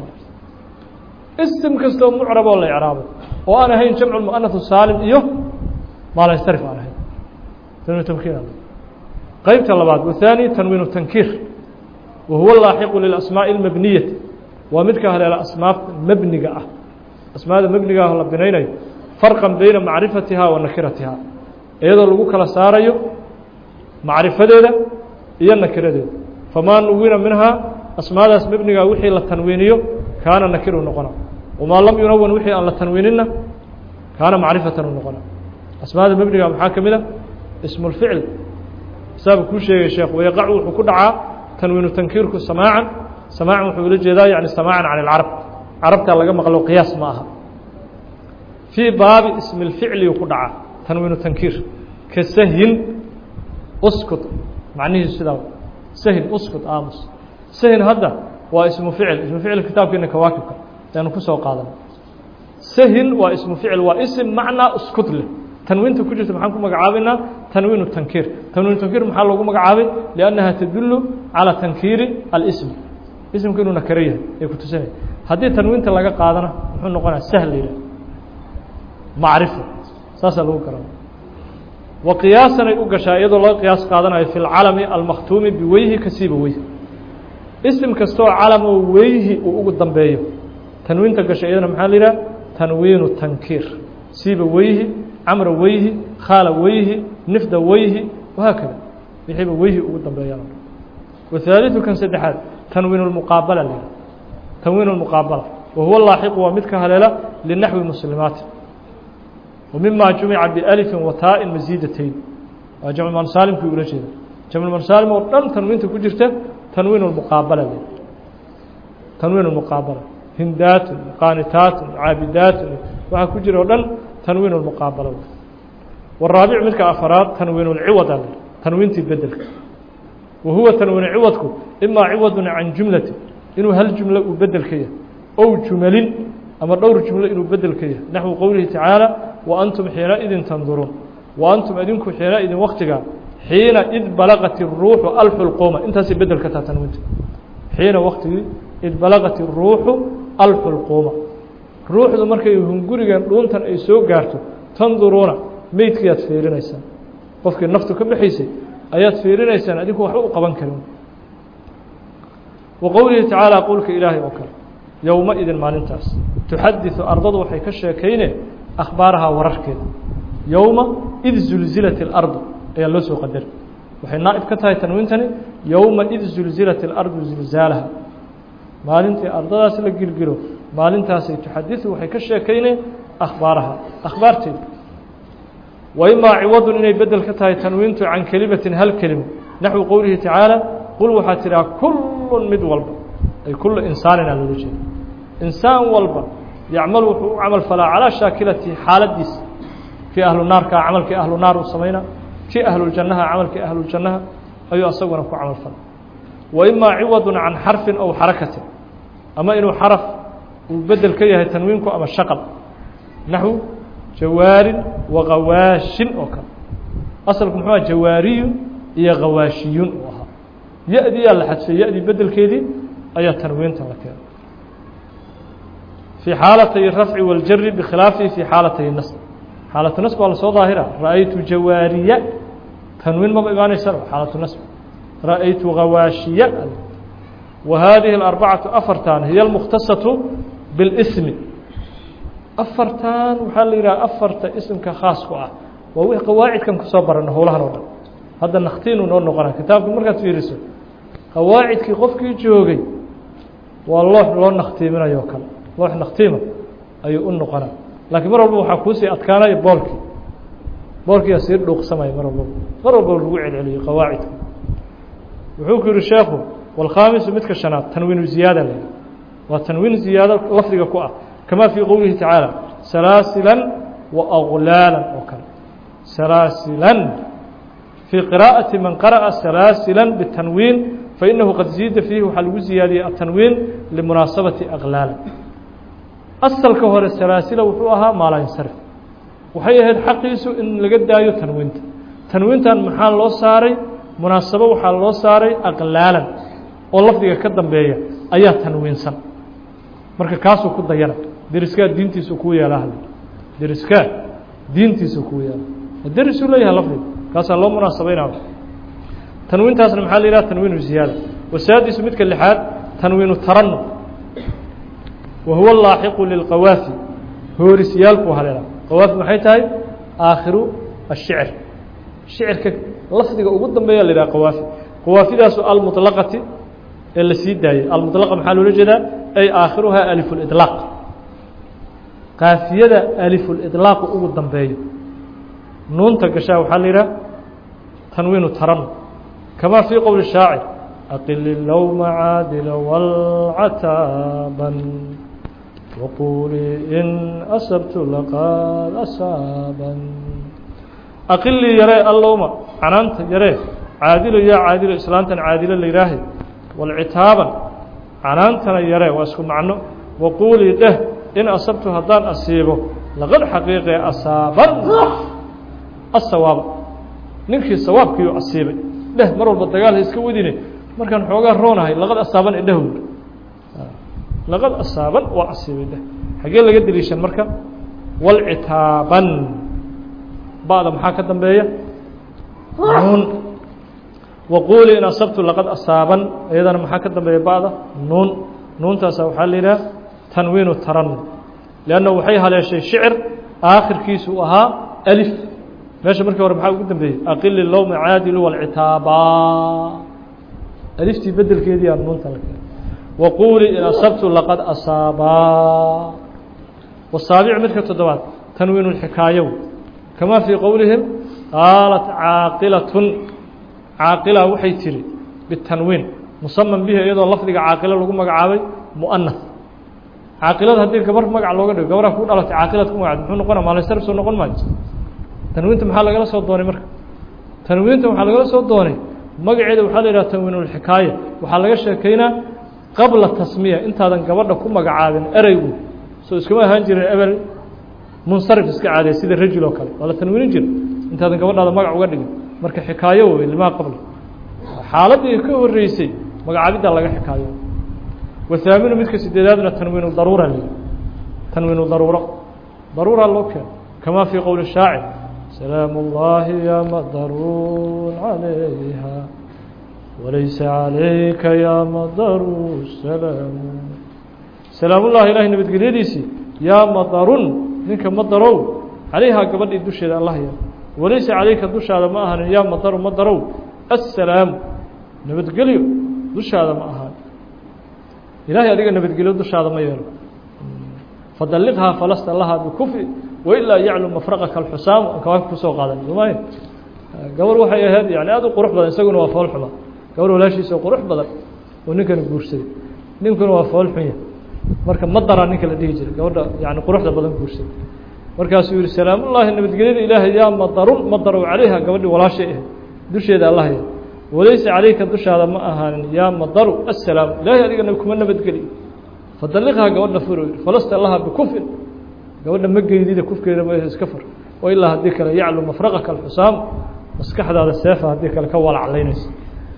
isim kastoo mucrab oo la icraabo oo aan ahayn jamcu lmu'anasu saalim iyo maalansarif aan ahayn tanwiinu tamkiin qaybta labaad wahaani tanwiinu tankiir wa huwa laaxiqu lilasmaaءi اlmabniyati waa midka haleela asmaafta mebniga ah asmaada mebniga ah la binaynayo farqan bayna macrifatiha wa nakiratiha iyadoo lagu kala saarayo macrifadeeda iyo nakiradeeda famaa nuwina minhaa asmaadaas mebniga wixii la tanwiiniyo kaana nakiru noqona wamaa lam yunawan wixii aan la tanwiininna kaana macrifatan u noqona asmaada mebniga maxaa ka mid a ismu lficl saaba kuu sheegay sheekh wayaqacu wuxuu ku dhacaa tanwiinu tankiirku samaacan samaacan wuxuu ula jeedaa yani samaacan can اlcarab carabtaa laga maqlo qiyaas ma aha fii baabi ismi اlficliyu ku dhaca tanwiinu tankiir ka sahyin uskut macnihiisu sidaa sahyin uskut aamus sahyin hadda waa ismu ficil ismu ficil kitaabkeena kawaakibka ayanu ku soo qaadan sahyin waa ismu ficil waa isim macnaa uskut leh tanwiinta ku jirta maxaan ku magacaabaynaa tanwiinu tankiir tanwiinu tankiir maxaa loogu magacaabay liannaha tadullu calaa tankiiri alism isimku inuu nakaro yahay ay ku tusanaya haddii tanwiinta laga qaadana muxuu noqonaya sahl la yidhaha macrifo saasaa lagu garana wa qiyaasan ay u gashaa iyadoo laga qiyaas qaadanayo fi lcalami almakhtuumi biweyhi kasiiba weyhi isim kastoo calam oo weyhi uu ugu dambeeyo tanwiinta gasha iyadana maxaa la yidhaha tanwiinu tankiir siiba weyhi camra weyhi khaala weyhi nifda weyhi wahaakada wixiiba weyhi ugu dambeeyaan wahaaliثu kan saddexaad tanwiin اlmuqaabala la yidhaha tanwiin اlmuqaabala wa huwa laaxiqu waa midka haleela linaxwi muslimaati ومما جuمica بألف وtاء مزيدتين waa جمع mnsaalimkii ula jeeda جمع mnsaalim oo dhan tanwiinta ku jirta tanwiin المqaabala tanwiin المqaabala hindaat qaanitaat caabidaat waxaa ku jira o dhan tanwiin المqaabala والraabiع midka afaraad tanwiin الciwad tanwiintii bedelka wa huwa tanwiin ciwadku imaa ciwad can jumlati inuu hal jumlo uu bedel ka yahay ow jumalin ama dhowr jumlo inuu bedel ka yahay naxو qowlihi tacaalى وأnتم xiinaئidin تnduruun وأnتم idinku xiinaئidin waktiga xiina id balaqat الruuxu alxulquuma intaasay bedel ka taha tanwiinta xiina waktigii id balaqat الruuxu alxulquuma ruuxdu markay hungurigan dhuuntan ay soo gaarto tanduruuna meydkiiaad fiirinaysaan qofkii naftu ka baxaysay ayaad fiirinaysaan adinku waxba u qaban karin wa qowlihi tacaalى qowlka ilaahay oo kale yowmaidin maalintaas tuxadiثu ardadu waxay ka sheekayne akhbaarahaa wararkeeda yowma id zulzilat اlardu ayaa loo soo qadari waxay naa'ib ka tahay tanwiintani yowma id zulzilat اlardu zilzaalaha maalintii ardadaas la gilgilo maalintaasay tuxadiثu waxay ka sheekayneen akhbaaraha akhbaarteeda wa imaa ciwadun inay bedel ka tahay tanwiintu can kelimatin hal kelimo naxwi qowlihi tacaalى qul waxaa tidhaha kullun mid walba ay kula insaanina loola jeeda insaan walba yacmal wuxuu u camal falaa calaa shaakilati xaaladiisa kii ahlu naarkaa camalkii ahlu naar uu samaynaa kii ahluljanaha camalkii ahluljanaha ayuu asaguna ku camal falay wa imaa ciwadun can xarfin aw xarakatin ama inuu xaraf uu bedel ka yahay tanwiinku ama shaqal naxwu jawaarin wa gawaashin oo kale asalku muxuu aha jawaariyun iyo gawaashiyun uu ahaa ya-dii yaa la xadfay ya-dii bedelkeedii ayaa tanwiinta la keenay في xaalatay الrafci والjari bkhilaafihi fi xaalatay الnasb xaalatu nasb waa lasoo daahira ra'aytu jawaariya tanwiin maba imaanaysano xaalatu nasb ra'aytu gawaashiya wa hadihi الarbacaةu afartan hiy اlmukhtasaةu biاlsmi afartan waxaa la yidhaha afarta ismka khaas ku ah waa wixii qawaacidkan kusoo barano howlahan oo dhan hadda naktiinu noo noqona kitaabka markaad fiiriso qawaacidkii qofkii joogay waa loox loo naktiiminayo kale loox naktiima ayuu u noqonaa laakiin mar walba waxaa kuusii adkaanaya boolkii boolkiiyaa sii dhuuqsamaya mar walbaba mar walbaba lagu celceliyo qawaacidka وحوك الشيخ والخامس مثل الشنات تنوين زيادة له وتنوين زيادة لفظ كؤة كما في قوله تعالى سلاسلا وأغلالا وكذا سلاسلا في قراءة من قرأ سلاسلا بالتنوين فإنه قد زيد فيه حلو زيادة التنوين لمناسبة أغلالا أصل كهر السلاسل وحوها ما لا ينصرف وحيه الحقيس إن لقد دايو تنوين تنوين تان محال الله ساري مناسبة وحال الله ساري أغلالا والله فيك كدن بيا أيها تنوين سن marka kaasoo ku dayana deriska diintiisu ku yeelahay deriska diintiisu ku yeelahay derisu leeyahay lafdi kaas loo munaasabeynaa tanwiintaasna maxaa la yiraahdaa tanwiinu ziyaada wasaadisu midka lixaad tanwiinu tarannu wa huwa laahiqu lil qawafi hoorisiyalku haleela qawafi maxay tahay aakhiru ash-shi'r shi'rka lafdiga ugu dambeeya la yiraahdaa qawafi qawafidaas al mutlaqati اللي سيداي المطلق محل وجده أي آخرها ألف الإطلاق قافية ألف الإطلاق أول ضمبي نون تكشاو حلرة تنوين ترن كما في قول الشاعر أقل اللوم عادل والعتابا وقولي إن أصبت لقد أصابا أقل يرى اللوم عنانت يرى عادل يا عادل إسلامتا عادل ليراهي والعتابا عنانتنا يرى واسكو معنه وقولي ده إن أصبت هدان أصيبه لقد حقيقي أصابا الصواب ننكي الصواب كيو أصيبه ده مروا البطقال هيسكو وديني مركان حوغا رونهاي لقد أصابا إنه لقد أصابا وأصيبه ده حقيقي لقد دليشان مركان والعتابا بعض محاكة بيه نون وقولي إن أصبت لقد أصابا أيضا محاكة ببعض نون نون تساو حلنا تنوين الترنم لأنه وحيها لا شيء شعر آخر كيسوها ألف ماشي مركب وربحا قدام به أقل اللوم عادل والعتابا ألف تبدل كيدي النون تلك وقولي إن أصبت لقد أصابا والسابع مركب تدوات تنوين الحكاية كما في قولهم قالت عاقلة عاقلة وحي تري بالتنوين مصمم بها أيضا لفظ عاقلة لقوم مقعابي مؤنث عاقلة هذه الكبر مقع لوجه الكبر كون على عاقلة كون عاد نحن نقول ما ليس رسول نقول ما تنوين تمحل جل صوت دوني مرك تنوين تمحل جل صوت دوني مقعد وحال إلى تنوين الحكاية وحال جل شكينا قبل التسمية أنت هذا الكبر كون مقعابي أريو سو اسكما هنجر أبل منصرف اسكعادي سيد الرجل وكله ولا تنوين جل أنت هذا الكبر هذا مقع وقدر marka xikaayo weey lima qabl xaaladii ka horeysay magacaabida laga xikaayo wasaaminu midka sideedaadna tanwiinu daruura tanwiinu daruura daruura looka kama fi qowl shaa'ir salaamullahi ya madarun alayha walaysa alayka ya madarus salam salaamullahi ilahi nabadgeliyadiisi ya madarun ninka madarow alayha gabadhii dusheeda allah ya وليس عليك دوش هذا ما أهان يا مطر مطروا السلام نبتقليو دوش هذا ما أهان إلهي أديك نبتقليو دوش هذا ما يرى فدلقها فلست الله بكفء وإلا يعلم مفرقك الحسام وكواك فسوق هذا زماين قبل وحي هذا يعني هذا قروح بدن سجن وفول حلا قبل ولا شيء سوق قروح بدن ونكن بورسي نكن وفول حية مركب مطر عنك الذي يجري قبل يعني قروح بدن بورسي markaas uu salaam allah nabadgeliyada ilaahay yaa madarun madaru calayha gabadhi walaashay dusheeda allah yaa walaysa calayka dushaada ma ahaan yaa madaru assalaam ilaahay adiga kuma nabadgeli fadalliqha gabadha furo falasta allah bikufin gabadha ma geedida kufkeeda ma iska fur oo ilaa hadii kale yaclu mafraqaka alxusaam maskaxdaada seefa hadii kale ka walac leynaysa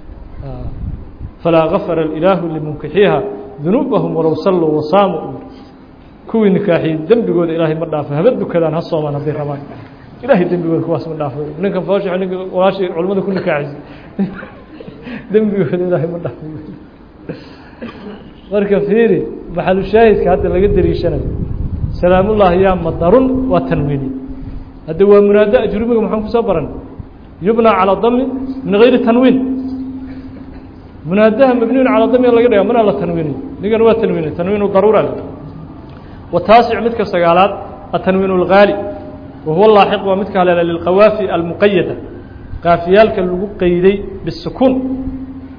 fala ghafara ilahu limunkihiha dhunubahum walaw sallu wa saamu kuwii nikaaxi dambigooda ilaahay ma dhaafo habadu kadaan ha sooman hadii rabaan ilaahay dambigooda kuwaas ma dhaafo ninka fawsha ninka walaashi culimada ku nikaaxi dambigooda ilaahay ma dhaafo marka fiiri maxalu shaahidka hadda laga dariishanayo salaamullahi ya madarun wa tanwiini hadda waa munaada ajrumiga maxaan ku soo baran yubna ala dhammi min ghayri tanwiin munaadaha mabniun ala dhammi laga dhigaa mana la tanwiini nigan waa tanwiini tanwiinu daruura وتاسع مثل سجالات التنوين الغالي وهو اللاحق ومثل للقوافي المقيدة قافيالك اللي قيدي بالسكون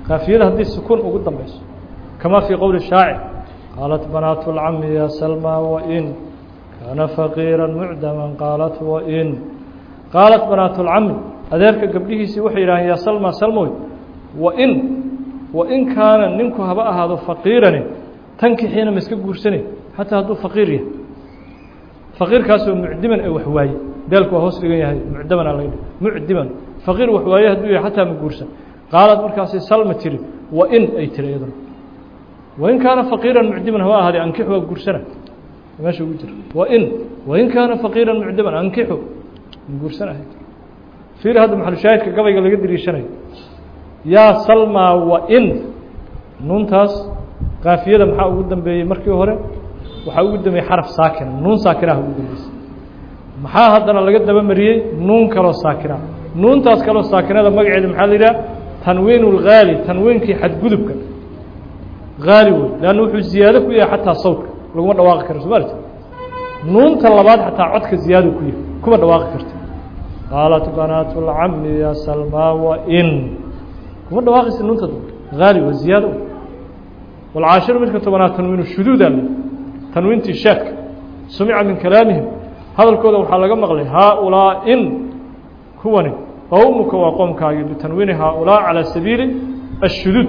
kaafiyada haddii sukuun ugu dambayso kama fii qowli shaacir qaalat banaatu اlcami ya salma wain kaana faqiira mucdama qaalat wain qaalat banaatu اlcami adeerka gabdhihiisii waxay yidhaaheen ya salma salmoy wain wain kaana ninku haba ahaado faqiirani tankixiina ma iska guursanay xataa hadduu faqiir yahay faqiirkaasoo mucdiman ee wax waaye daalku waa hoos dhigan yahay mucdamana laga dhig mucdiman faqiir wax waaye hadduu yahay xataa ma guursan qaalad markaasi salma tiri wain ay tiri iyaduna wain kaana faqiiran mucdiman haba ahaadee ankixu waa guursana meesha ugu jira wain wain kaana faqiiran mucdiman ankixu ma guursanahay fiir hadda maxalushaahidka gabayga laga dariishanayo yaa salma wain nuuntaas kaafiyada maxaa ugu dambeeyey markii hore waxaa ugu dambeeyey xaraf saakin nuun saakinaha ugu dambeysay maxaa haddana laga daba mariyey nuun kaloo saakina nuuntaas kaloo saakinada magaceeda maxaa la yidhaha tanwiin اlgaali tanwiinkii xadgudubka gaali wey leanna wuxuu ziyaado ku yahay xataa sawdka laguma dhawaaqi karo soo maarti nuunta labaad xataa codka ziyaado ku yahay kuma dhawaaqi karta qaalat banaatu اlcami ya salma wain kuma dhawaaqaysa nuunta gaali waa ziyaado والcاaشhiر midka tobanaad tanwiin shuduuda tanwiintii shaadka sumica min kalaamihim hadalkooda waxaa laga maqlay haaulaain kuwani qowmuka waa qoomkaagii bitanwiini haaulaa calى sabiili الshuduud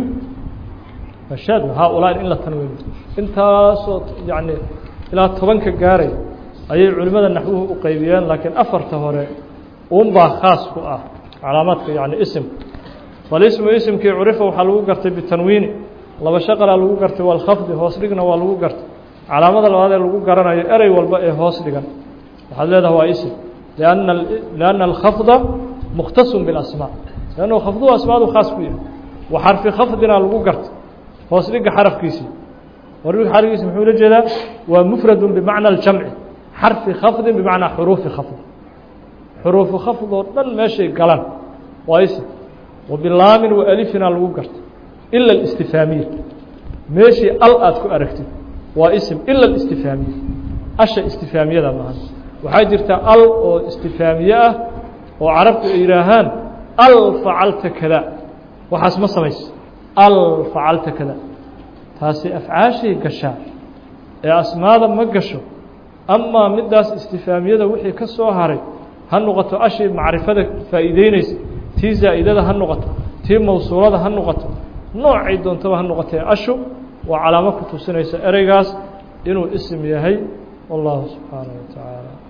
shaad haaulaa in la tanwiino intaasoo yani ilaa tobanka gaaray ayay culimada naxwuhu u qeybiyeen laakiin afarta hore unbaa khaas ku ah calaamaadka yani isimka walismu isimkii curifa waxaa lagu gartay bitanwiini laba shaqalaa lagu gartay walkhafdi hoos dhigna waa lagu gartay calaamada labaad ee lagu garanayo erey walba ee hoos dhigan waxaad leedaha waa isim lianna lianna alkhafda mukhtasun biاlasmaa lannu khafduhu asmaadu khaas ku yahay wa xarfi khafdina lagu gartay hoos dhiga xarafkiisii hoosdhiga xarafkiisi muxuu la jeedaa waa mufradu bimacna aljamci xarfi khafdin bimacnaa xuruufi khafd xuruufu khafd oo dhan meeshay galaan waa isim wa bilaamin wa alifina lagu gartay ila ااstifhaamiya meeshii al aad ku aragtid waa ism ila ااstifhaamiya asha istifhaamiyada maaha waxaa jirta al oo istifhaamiye ah oo carabtu ay yihaahaan al facalta kada waxaas ma samayso al facalta kada taasi afcaashay gashaa ee asmaada ma gasho amaa midaas istifhaamiyada wixii ka soo haray ha noqoto ashii macrifada faa'iideyneysa tii zaa'idada ha noqoto tii mawsuulada ha noqoto noocay doontaba ha noqotee ashu waa calaamo ku tusinaysa ereygaas inuu isim yahay wallahu subxaanaه wa taعaalى